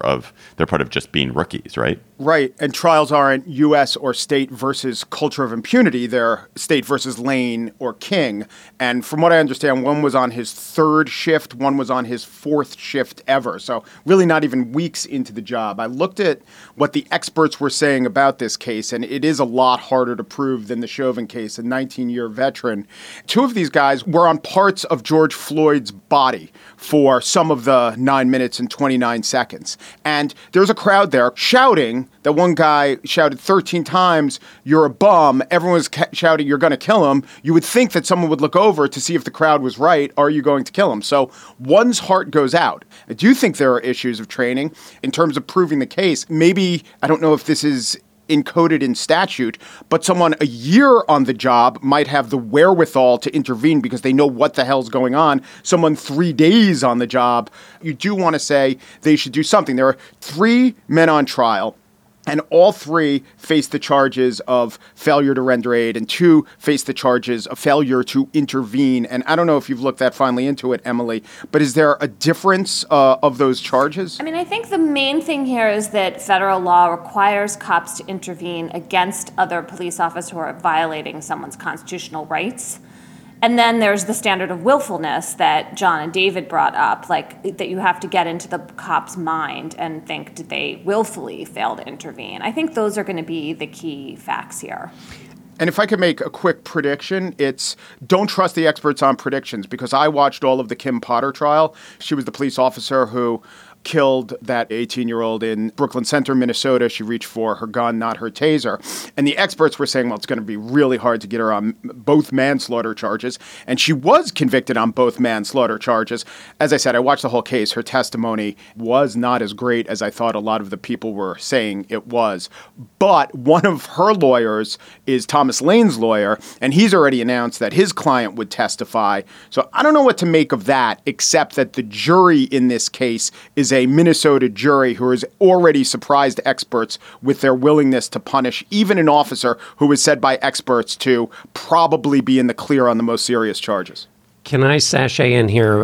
of just being rookies, right? Right. And trials aren't U.S. or state versus culture of impunity. They're state versus Lane or King. And from what I understand, one was on his third shift. One was on his fourth shift ever. So really not even weeks into the job. I looked at what the experts were saying about this case, and it is a lot harder to prove than the Chauvin case, a 19-year veteran. Two of these guys were on parts of George Floyd's body for some of the 9 minutes and 29 seconds. And there's a crowd there shouting. That one guy shouted 13 times, "You're a bum." Everyone was shouting, "You're going to kill him." You would think that someone would look over to see if the crowd was right. Are you going to kill him? So one's heart goes out. I do think there are issues of training in terms of proving the case. Maybe, I don't know if this is encoded in statute, but someone a year on the job might have the wherewithal to intervene because they know what the hell's going on. Someone 3 days on the job, you do want to say they should do something. There are 3 men on trial, and all 3 face the charges of failure to render aid, and 2 face the charges of failure to intervene. And I don't know if you've looked that finely into it, Emily, but is there a difference of those charges? I think the main thing here is that federal law requires cops to intervene against other police officers who are violating someone's constitutional rights. And then there's the standard of willfulness that John and David brought up, like that you have to get into the cop's mind and think, did they willfully fail to intervene? I think those are going to be the key facts here. And if I could make a quick prediction, it's don't trust the experts on predictions, because I watched all of the Kim Potter trial. She was the police officer who killed that 18-year-old in Brooklyn Center, Minnesota. She reached for her gun, not her taser. And the experts were saying, well, it's going to be really hard to get her on both manslaughter charges. And she was convicted on both manslaughter charges. As I said, I watched the whole case. Her testimony was not as great as I thought a lot of the people were saying it was. But one of her lawyers is Thomas Lane's lawyer, and he's already announced that his client would testify. So I don't know what to make of that, except that the jury in this case is a Minnesota jury who has already surprised experts with their willingness to punish even an officer who was said by experts to probably be in the clear on the most serious charges. Can I sashay in here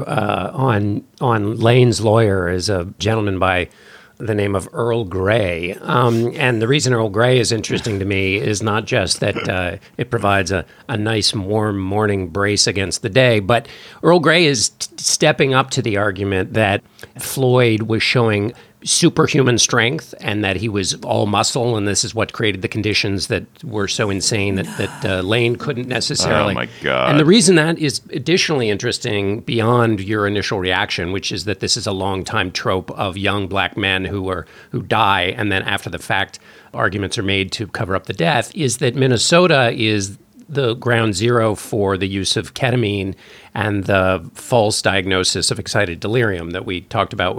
on Lane's lawyer is a gentleman by the name of Earl Grey. And the reason Earl Grey is interesting to me is not just that it provides a nice warm morning brace against the day, but Earl Grey is stepping up to the argument that Floyd was showing superhuman strength and that he was all muscle, and this is what created the conditions that were so insane that Lane couldn't necessarily. Oh my God. And the reason that is additionally interesting beyond your initial reaction, which is that this is a long-time trope of young black men who die, and then after the fact arguments are made to cover up the death, is that Minnesota is the ground zero for the use of ketamine and the false diagnosis of excited delirium that we talked about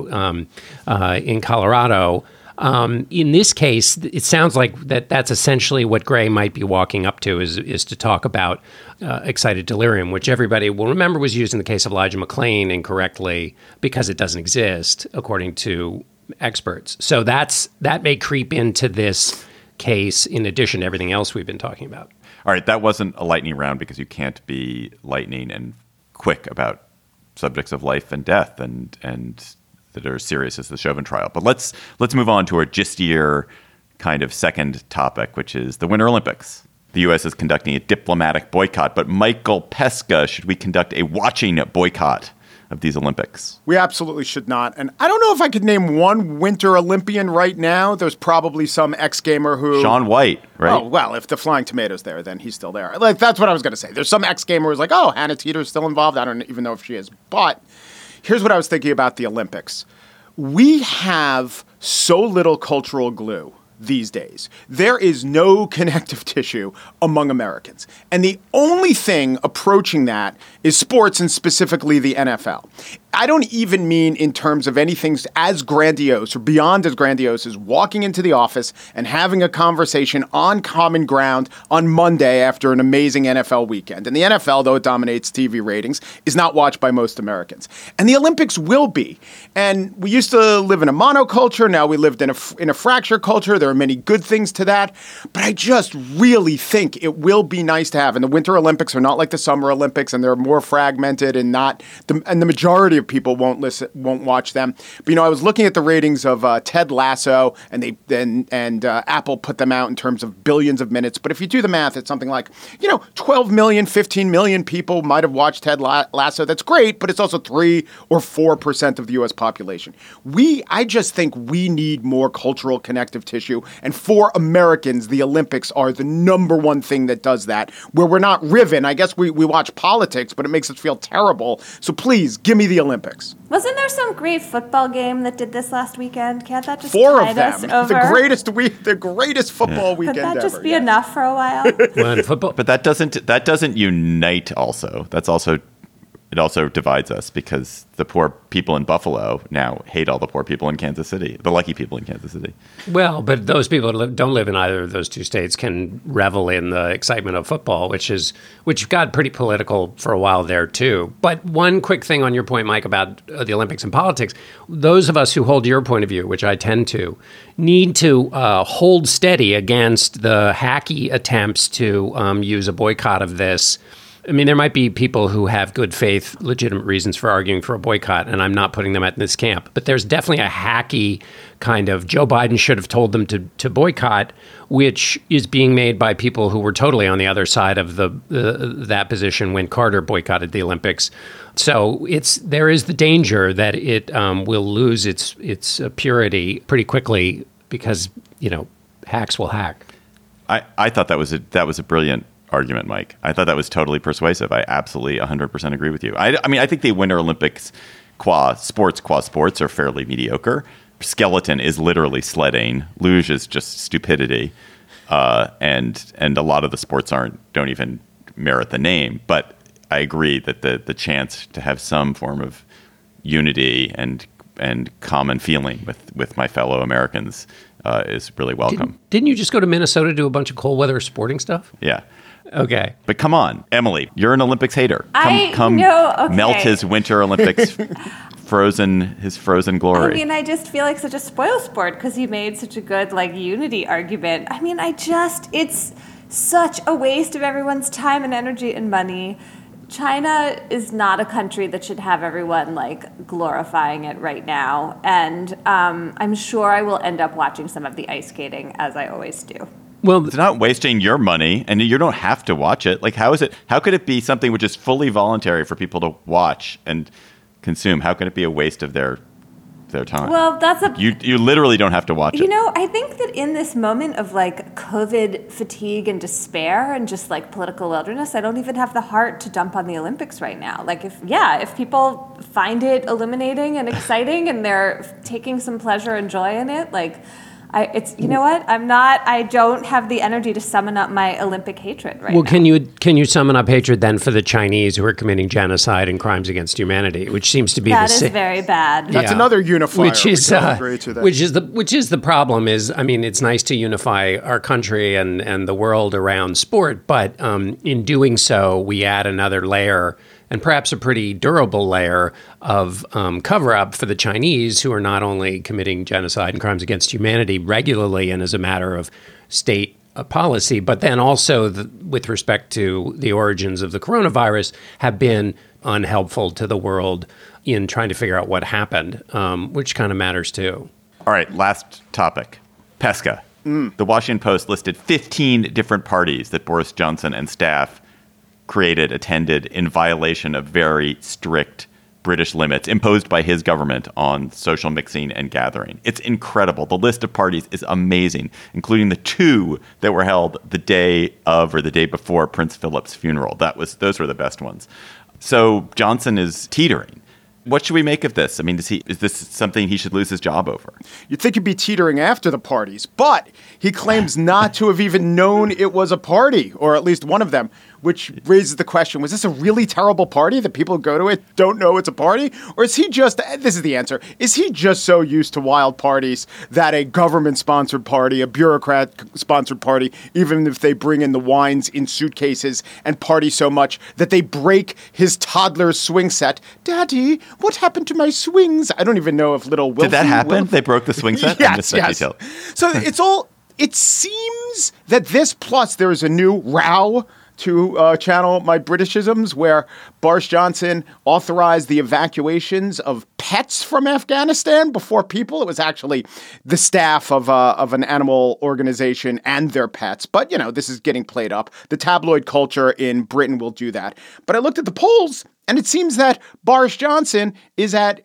in Colorado. In this case, it sounds like that's essentially what Gray might be walking up to is to talk about excited delirium, which everybody will remember was used in the case of Elijah McClain incorrectly because it doesn't exist, according to experts. So that may creep into this case in addition to everything else we've been talking about. All right, that wasn't a lightning round because you can't be lightning and quick about subjects of life and death and that are serious as the Chauvin trial. But let's move on to our gistier kind of second topic, which is the Winter Olympics. The U.S. is conducting a diplomatic boycott, but Michael Pesca, should we conduct a watching boycott of these Olympics? We absolutely should not. And I don't know if I could name one Winter Olympian right now. There's probably some ex-gamer who... Shaun White, right? Oh, well, if the Flying Tomato's there, then he's still there. Like, that's what I was going to say. There's some ex-gamer who's like, oh, Hannah Teeter's still involved. I don't even know if she is. But here's what I was thinking about the Olympics. We have so little cultural glue these days. There is no connective tissue among Americans. And the only thing approaching that is sports, and specifically the NFL. I don't even mean in terms of anything as grandiose or beyond as grandiose as walking into the office and having a conversation on common ground on Monday after an amazing NFL weekend. And the NFL, though it dominates TV ratings, is not watched by most Americans. And the Olympics will be. And we used to live in a monoculture. Now we lived in a fracture culture. There are many good things to that. But I just really think it will be nice to have. And the Winter Olympics are not like the Summer Olympics, and they're more fragmented, and the majority of people won't watch them. But I was looking at the ratings of Ted Lasso, and Apple put them out in terms of billions of minutes. But if you do the math, it's something like 12 million, 15 million people might have watched Ted Lasso. That's great, but it's also 3 or 4% of the U.S. population. I just think we need more cultural connective tissue, and for Americans, the Olympics are the number one thing that does that. Where we're not riven. I guess we watch politics, but it makes us feel terrible. So please, give me the Olympics. Wasn't there some great football game that did this last weekend? Can't that just 4 tide of them. us over? The greatest football weekend ever. Could that just be enough for a while? Well, football. But that doesn't unite also. It also divides us because the poor people in Buffalo now hate all the poor people in Kansas City, the lucky people in Kansas City. Well, but those people who don't live in either of those two states can revel in the excitement of football, which got pretty political for a while there too. But one quick thing on your point, Mike, about the Olympics and politics, those of us who hold your point of view, which I tend to, need to hold steady against the hacky attempts to use a boycott of this. I mean, there might be people who have good faith, legitimate reasons for arguing for a boycott, and I'm not putting them at this camp. But there's definitely a hacky kind of Joe Biden should have told them to boycott, which is being made by people who were totally on the other side of that position when Carter boycotted the Olympics. So there is the danger that it will lose its purity pretty quickly because hacks will hack. I thought that was a brilliant argument, Mike. I thought that was totally persuasive. I absolutely 100% agree with you. I mean, I think the Winter Olympics qua sports are fairly mediocre. Skeleton is literally sledding. Luge is just stupidity. And a lot of the sports don't even merit the name. But I agree that the chance to have some form of unity and common feeling with my fellow Americans is really welcome. Didn't you just go to Minnesota to do a bunch of cold weather sporting stuff? Yeah. Okay. But come on, Emily, you're an Olympics hater. Come okay. Melt his Winter Olympics frozen glory. I mean, I just feel like such a spoil sport because you made such a good unity argument. I mean, it's such a waste of everyone's time and energy and money. China is not a country that should have everyone glorifying it right now. And I'm sure I will end up watching some of the ice skating, as I always do. Well, it's not wasting your money, and you don't have to watch it. How could it be something which is fully voluntary for people to watch and consume? How can it be a waste of their time? Well, you literally don't have to watch it. I think that in this moment of COVID fatigue and despair and just political wilderness, I don't even have the heart to dump on the Olympics right now. If people find it illuminating and exciting and they're taking some pleasure and joy in it, You know what? I don't have the energy to summon up my Olympic hatred right now. Well, can you summon up hatred then for the Chinese who are committing genocide and crimes against humanity, which seems to be that is very bad. That's another unifier. Which is the problem is, I mean, it's nice to unify our country and the world around sport, but in doing so, we add another layer, and perhaps a pretty durable layer of cover-up for the Chinese, who are not only committing genocide and crimes against humanity regularly and as a matter of state policy, but then also, with respect to the origins of the coronavirus, have been unhelpful to the world in trying to figure out what happened, which kind of matters too. All right, last topic. Pesca. The Washington Post listed 15 different parties that Boris Johnson and staff attended in violation of very strict British limits imposed by his government on social mixing and gathering. It's incredible. The list of parties is amazing, including the 2 that were held the day of or the day before Prince Philip's funeral. Those were the best ones. So Johnson is teetering. What should we make of this? I mean, is this something he should lose his job over? You'd think he'd be teetering after the parties, but he claims not to have even known it was a party, or at least one of them, which raises the question, was this a really terrible party that people who go to it don't know it's a party? Or is he just, this is the answer, is he just so used to wild parties that a government-sponsored party, a bureaucrat-sponsored party, even if they bring in the wines in suitcases and party so much that they break his toddler's swing set? Daddy, what happened to my swings? I don't even know if little Wilfie... Did that happen? They broke the swing set? Yes. Detail. So it seems that this, plus there is a new row to channel my Britishisms, where Boris Johnson authorized the evacuations of pets from Afghanistan before people. It was actually the staff of an animal organization and their pets. But, this is getting played up. The tabloid culture in Britain will do that. But I looked at the polls, and it seems that Boris Johnson is at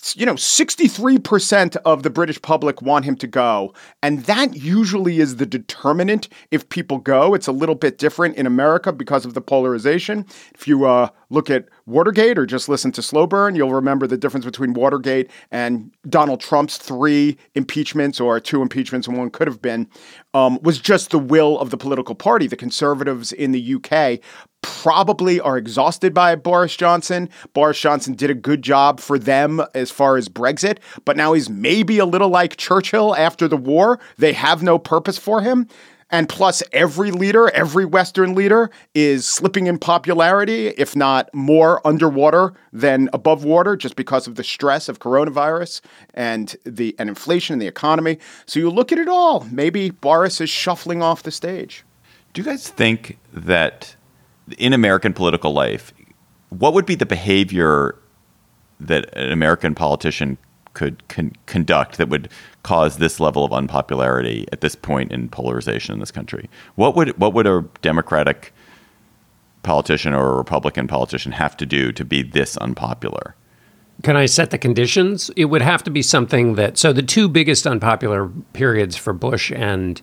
63% of the British public want him to go. And that usually is the determinant if people go. It's a little bit different in America because of the polarization. If you look at Watergate or just listen to Slow Burn, you'll remember the difference between Watergate and Donald Trump's 3 impeachments, or 2 impeachments and one could have been, was just the will of the political party. The Conservatives in the UK probably are exhausted by Boris Johnson. Boris Johnson did a good job for them as far as Brexit, but now he's maybe a little like Churchill after the war. They have no purpose for him. And plus, every Western leader is slipping in popularity, if not more underwater than above water, just because of the stress of coronavirus and inflation in the economy. So you look at it all. Maybe Boris is shuffling off the stage. Do you guys think that in American political life, what would be the behavior that an American politician could conduct that would cause this level of unpopularity at this point in polarization in this country? What would a Democratic politician or a Republican politician have to do to be this unpopular? Can I set the conditions? It would have to be something that... So the 2 biggest unpopular periods for Bush and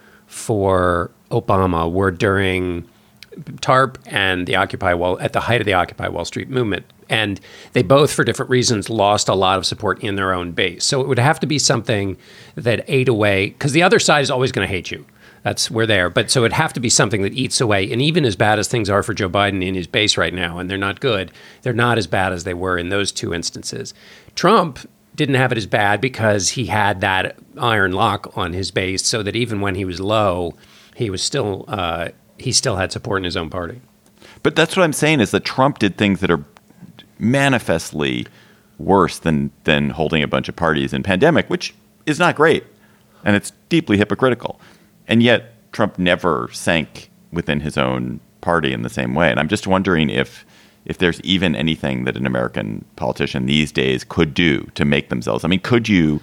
for Obama were during TARP and the at the height of the Occupy Wall Street movement. And they both, for different reasons, lost a lot of support in their own base. So it would have to be something that ate away, because the other side is always going to hate you. We're there. But so it'd have to be something that eats away. And even as bad as things are for Joe Biden in his base right now, and they're not good, they're not as bad as they were in those 2 instances. Trump didn't have it as bad because he had that iron lock on his base, so that even when he was low, he still had support in his own party. But that's what I'm saying, is that Trump did things that are manifestly worse than holding a bunch of parties in pandemic, which is not great. And it's deeply hypocritical. And yet Trump never sank within his own party in the same way. And I'm just wondering if there's even anything that an American politician these days could do to make themselves. I mean, could you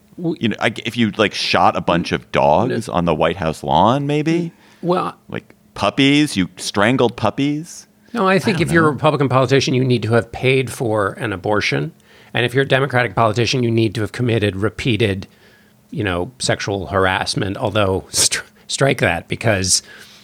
if you shot a bunch of dogs on the White House lawn, maybe? Well, puppies, you strangled puppies? No, I think if you're a Republican politician, you need to have paid for an abortion. And if you're a Democratic politician, you need to have committed repeated, sexual harassment, although strike that, because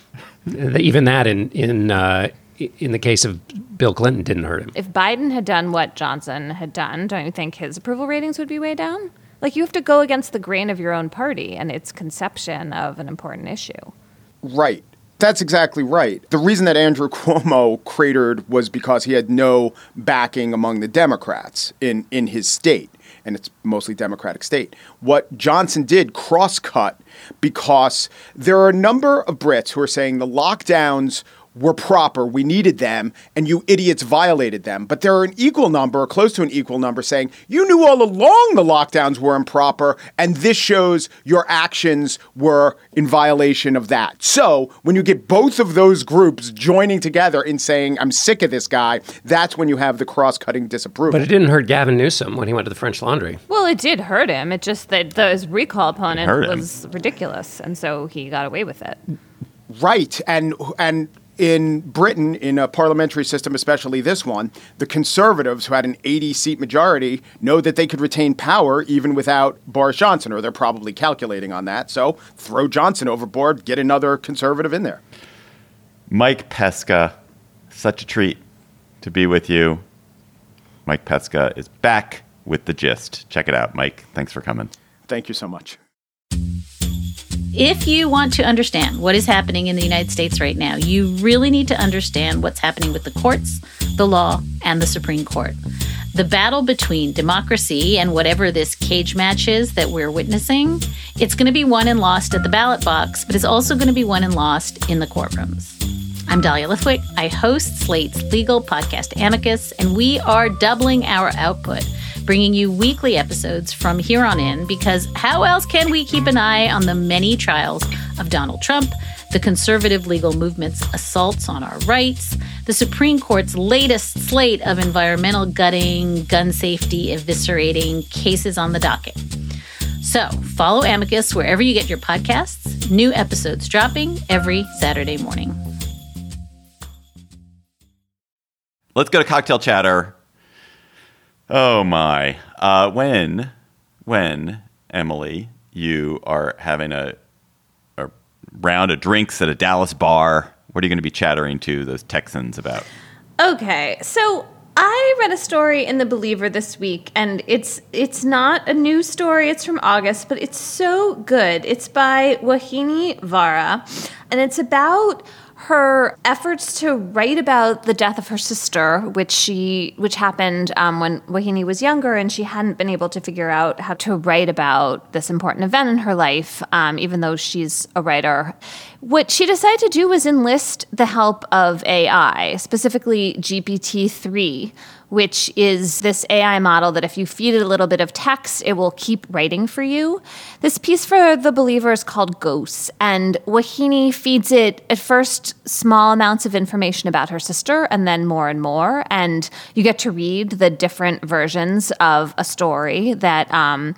even that in the case of Bill Clinton didn't hurt him. If Biden had done what Johnson had done, don't you think his approval ratings would be way down? Like, you have to go against the grain of your own party and its conception of an important issue. Right. That's exactly right. The reason that Andrew Cuomo cratered was because he had no backing among the Democrats in his state, and it's mostly Democratic state. What Johnson did cross-cut because there are a number of Brits who are saying the lockdowns were proper, we needed them, and you idiots violated them. But there are an equal number, or close to an equal number, saying you knew all along the lockdowns were improper, and this shows your actions were in violation of that. So when you get both of those groups joining together in saying, I'm sick of this guy, that's when you have the cross-cutting disapproval. But it didn't hurt Gavin Newsom when he went to the French Laundry. Well, it did hurt him. It just that his recall opponent was ridiculous, and so he got away with it. Right, and in Britain, in a parliamentary system, especially this one, the Conservatives, who had an 80-seat majority, know that they could retain power even without Boris Johnson, or they're probably calculating on that. So throw Johnson overboard, get another Conservative in there. Mike Pesca, such a treat to be with you. Mike Pesca is back with The Gist. Check it out, Mike. Thanks for coming. Thank you so much. If you want to understand what is happening in the United States right now, you really need to understand what's happening with the courts, the law, and the Supreme Court. The battle between democracy and whatever this cage match is that we're witnessing, it's going to be won and lost at the ballot box, but it's also going to be won and lost in the courtrooms. I'm Dahlia Lithwick. I host Slate's legal podcast Amicus, and we are doubling our output, bringing you weekly episodes from here on in, because how else can we keep an eye on the many trials of Donald Trump, the conservative legal movement's assaults on our rights, the Supreme Court's latest slate of environmental gutting, gun safety eviscerating cases on the docket. So follow Amicus wherever you get your podcasts. New episodes dropping every Saturday morning. Let's go to cocktail chatter. Oh my! When Emily, you are having a round of drinks at a Dallas bar, what are you going to be chattering to those Texans about? Okay, so I read a story in The Believer this week, and it's not a new story. It's from August, but it's so good. It's by Wahini Vara, and it's about her efforts to write about the death of her sister, which happened when Wahini was younger, and she hadn't been able to figure out how to write about this important event in her life, even though she's a writer. What she decided to do was enlist the help of AI, specifically GPT-3, which is this AI model that if you feed it a little bit of text, it will keep writing for you. This piece for The Believer is called Ghosts, and Wahini feeds it at first small amounts of information about her sister and then more and more, and you get to read the different versions of a story that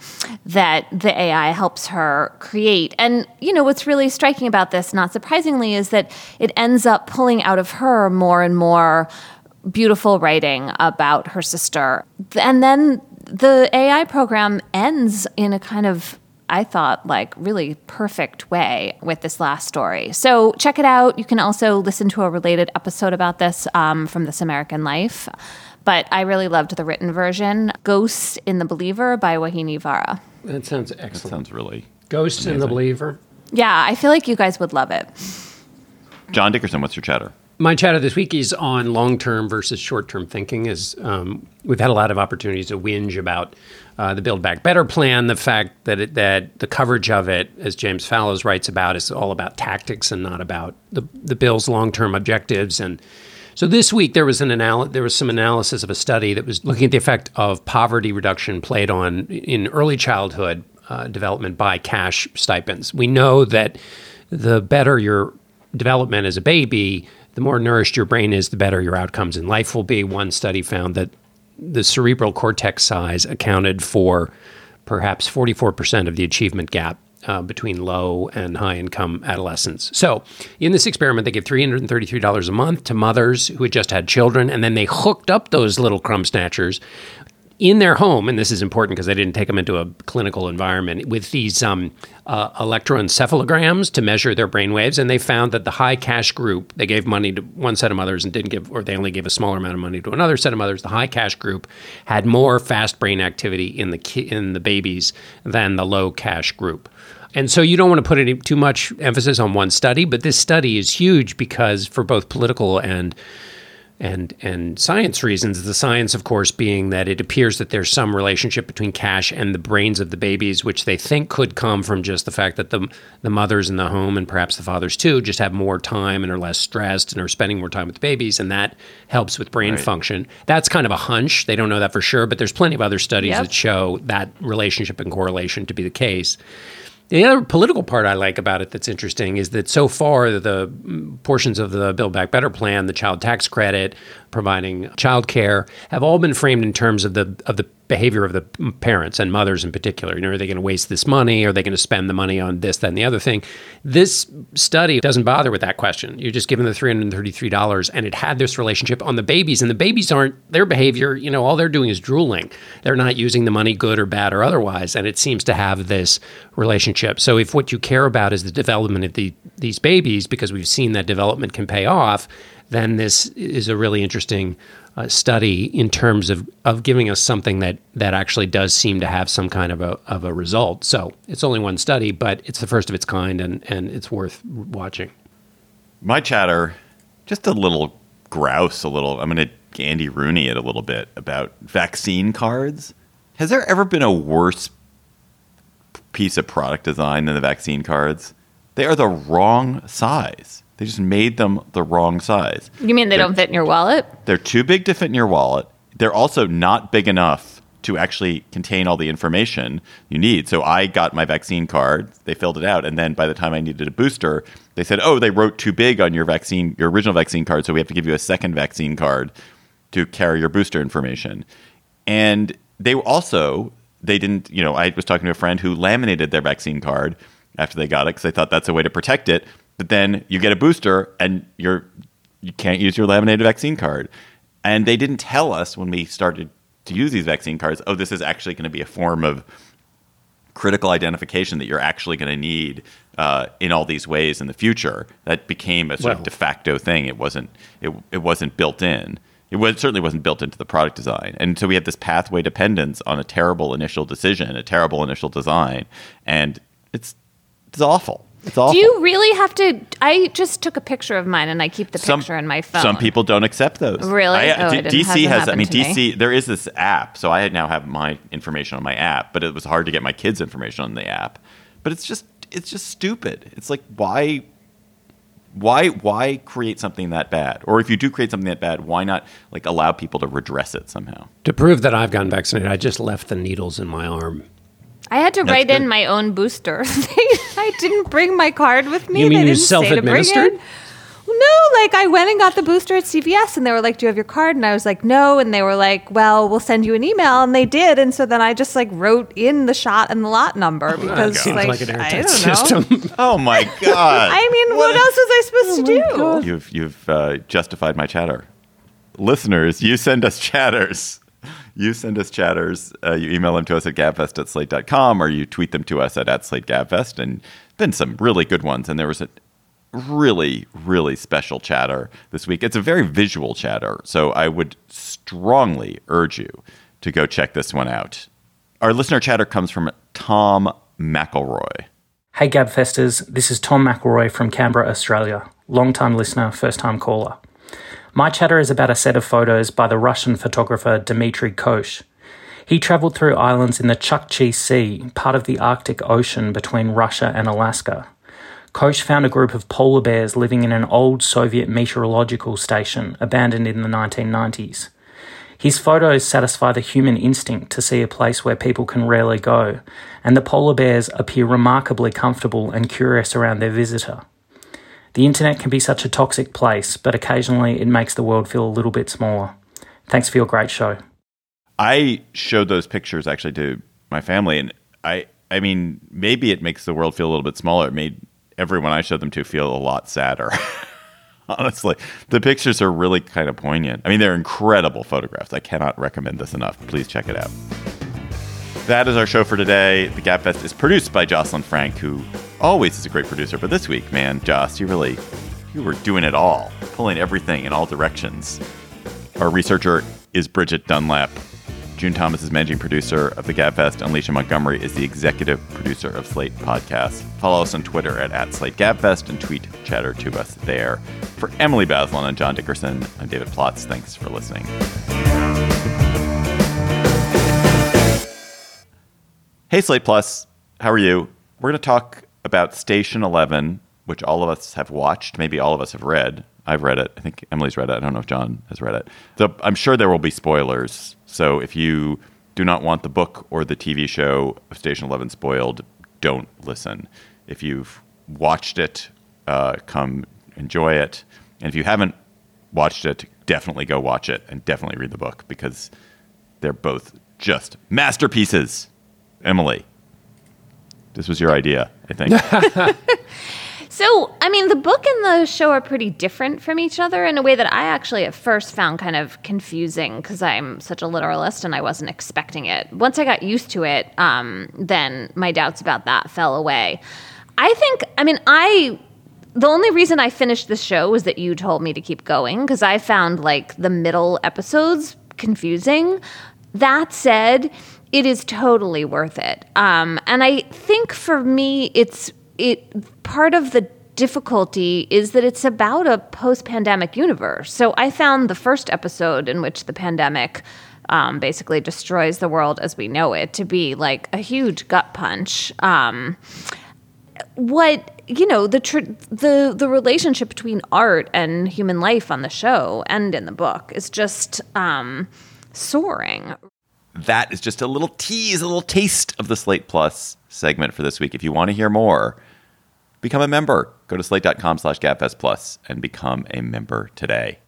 the AI helps her create. And, you know, what's really striking about this, not surprisingly, is that it ends up pulling out of her more and more beautiful writing about her sister. And then the AI program ends in a kind of, I thought, like really perfect way with this last story. So check it out. You can also listen to a related episode about this from This American Life. But I really loved the written version, Ghosts in The Believer by Wahini Vara. That sounds excellent. That sounds really Ghosts in The Believer. Yeah, I feel like you guys would love it. John Dickerson, what's your chatter? My chatter this week is on long-term versus short-term thinking. We've had a lot of opportunities to whinge about the Build Back Better plan, the fact that that the coverage of it, as James Fallows writes about, is all about tactics and not about the bill's long-term objectives. And so this week there was some analysis of a study that was looking at the effect of poverty reduction played on in early childhood development by cash stipends. We know that the better your development as a baby, the more nourished your brain is, the better your outcomes in life will be. One study found that the cerebral cortex size accounted for perhaps 44% of the achievement gap between low and high-income adolescents. So in this experiment, they gave $333 a month to mothers who had just had children, and then they hooked up those little crumb snatchers in their home, and this is important because they didn't take them into a clinical environment, with these electroencephalograms to measure their brain waves, and they found that the high cash group, they gave money to one set of mothers and didn't give, or they only gave a smaller amount of money to another set of mothers. The high cash group had more fast brain activity in the babies than the low cash group. And so you don't want to put too much emphasis on one study, but this study is huge because for both political and science reasons, the science, of course, being that it appears that there's some relationship between cash and the brains of the babies, which they think could come from just the fact that the mothers in the home, and perhaps the fathers too, just have more time and are less stressed and are spending more time with the babies, and that helps with brain function. That's kind of a hunch. They don't know that for sure, but there's plenty of other studies that show that relationship and correlation to be the case. The other political part I like about it that's interesting is that so far the portions of the Build Back Better plan, the child tax credit, providing child care, have all been framed in terms of the behavior of the parents and mothers in particular. You know, are they going to waste this money? Are they going to spend the money on this, that, and the other thing? This study doesn't bother with that question. You're just given the $333, and it had this relationship on the babies, and the babies aren't, their behavior, you know, all they're doing is drooling. They're not using the money good or bad or otherwise, and it seems to have this relationship. So if what you care about is the development of these babies, because we've seen that development can pay off, then this is a really interesting study in terms of giving us something that actually does seem to have some kind of a result. So it's only one study, but it's the first of its kind, and it's worth watching. My chatter, just a little grouse, I'm going to Andy Rooney it a little bit about vaccine cards. Has there ever been a worse piece of product design than the vaccine cards? They are the wrong size. They just made them the wrong size. You mean they don't fit in your wallet? They're too big to fit in your wallet. They're also not big enough to actually contain all the information you need. So I got my vaccine card. They filled it out. And then by the time I needed a booster, they said, oh, they wrote too big on your original vaccine card, so we have to give you a second vaccine card to carry your booster information. And they didn't, I was talking to a friend who laminated their vaccine card after they got it because they thought that's a way to protect it. But then you get a booster and you can't use your laminated vaccine card. And they didn't tell us when we started to use these vaccine cards, oh, this is actually going to be a form of critical identification that you're actually going to need in all these ways in the future. That became a sort of de facto thing. It wasn't built in. It certainly wasn't built into the product design. And so we have this pathway dependence on a terrible initial decision, a terrible initial design. And it's awful. It's awful. Do you really have to? I just took a picture of mine and I keep the picture in my phone. Some people don't accept those. Really? DC has. DC. There is this app, so I now have my information on my app. But it was hard to get my kids' information on the app. But it's just stupid. It's like why create something that bad? Or if you do create something that bad, why not allow people to redress it somehow? To prove that I've gotten vaccinated, I just left the needles in my arm. I had to write in my own booster. I didn't bring my card with me. You mean they you didn't self-administered? Say to bring it. No, I went and got the booster at CVS, and they were like, "Do you have your card?" And I was like, "No." And they were like, "Well, we'll send you an email," and they did. And so then I just wrote in the shot and the lot number because seems like an I airtight don't system. know. Oh my god! I mean, what else was I supposed to do? You've justified my chatter. Listeners, you send us chatters. You email them to us at gabfest@slate.com, or you tweet them to us at @SlateGabFest. And been some really good ones. And there was a really, really special chatter this week. It's a very visual chatter, so I would strongly urge you to go check this one out. Our listener chatter comes from Tom McElroy. Hey Gabfesters, this is Tom McElroy from Canberra, Australia. Long-time listener, first-time caller. My chatter is about a set of photos by the Russian photographer Dmitry Koch. He travelled through islands in the Chukchi Sea, part of the Arctic Ocean between Russia and Alaska. Koch found a group of polar bears living in an old Soviet meteorological station abandoned in the 1990s. His photos satisfy the human instinct to see a place where people can rarely go, and the polar bears appear remarkably comfortable and curious around their visitor. The internet can be such a toxic place, but occasionally it makes the world feel a little bit smaller. Thanks for your great show. I showed those pictures actually to my family, and I mean, maybe it makes the world feel a little bit smaller. It made everyone I showed them to feel a lot sadder. Honestly, the pictures are really kind of poignant. I mean, they're incredible photographs. I cannot recommend this enough. Please check it out. That is our show for today. The Gabfest is produced by Jocelyn Frank, who always is a great producer. But this week, man, Joss, you were doing it all, pulling everything in all directions. Our researcher is Bridget Dunlap. June Thomas is managing producer of the Gabfest, and Alicia Montgomery is the executive producer of Slate Podcasts. Follow us on Twitter at @SlateGabfest and tweet chatter to us there. For Emily Bazelon and John Dickerson, I'm David Plotz. Thanks for listening. Hey, Slate Plus. How are you? We're going to talk about Station 11, which all of us have watched. Maybe all of us have read. I've read it. I think Emily's read it. I don't know if John has read it. So I'm sure there will be spoilers. So if you do not want the book or the TV show of Station 11 spoiled, don't listen. If you've watched it, come enjoy it. And if you haven't watched it, definitely go watch it and definitely read the book because they're both just masterpieces. Emily, this was your idea, I think. So, I mean, the book and the show are pretty different from each other in a way that I actually at first found kind of confusing because I'm such a literalist and I wasn't expecting it. Once I got used to it, then my doubts about that fell away. The only reason I finished the show was that you told me to keep going because I found like the middle episodes confusing. That said, it is totally worth it. And I think for me, part of the difficulty is that it's about a post-pandemic universe. So I found the first episode in which the pandemic basically destroys the world as we know it to be like a huge gut punch. The relationship between art and human life on the show and in the book is just soaring. That is just a little tease, a little taste of the Slate Plus segment for this week. If you want to hear more, become a member. Go to slate.com/GabfestPlus and become a member today.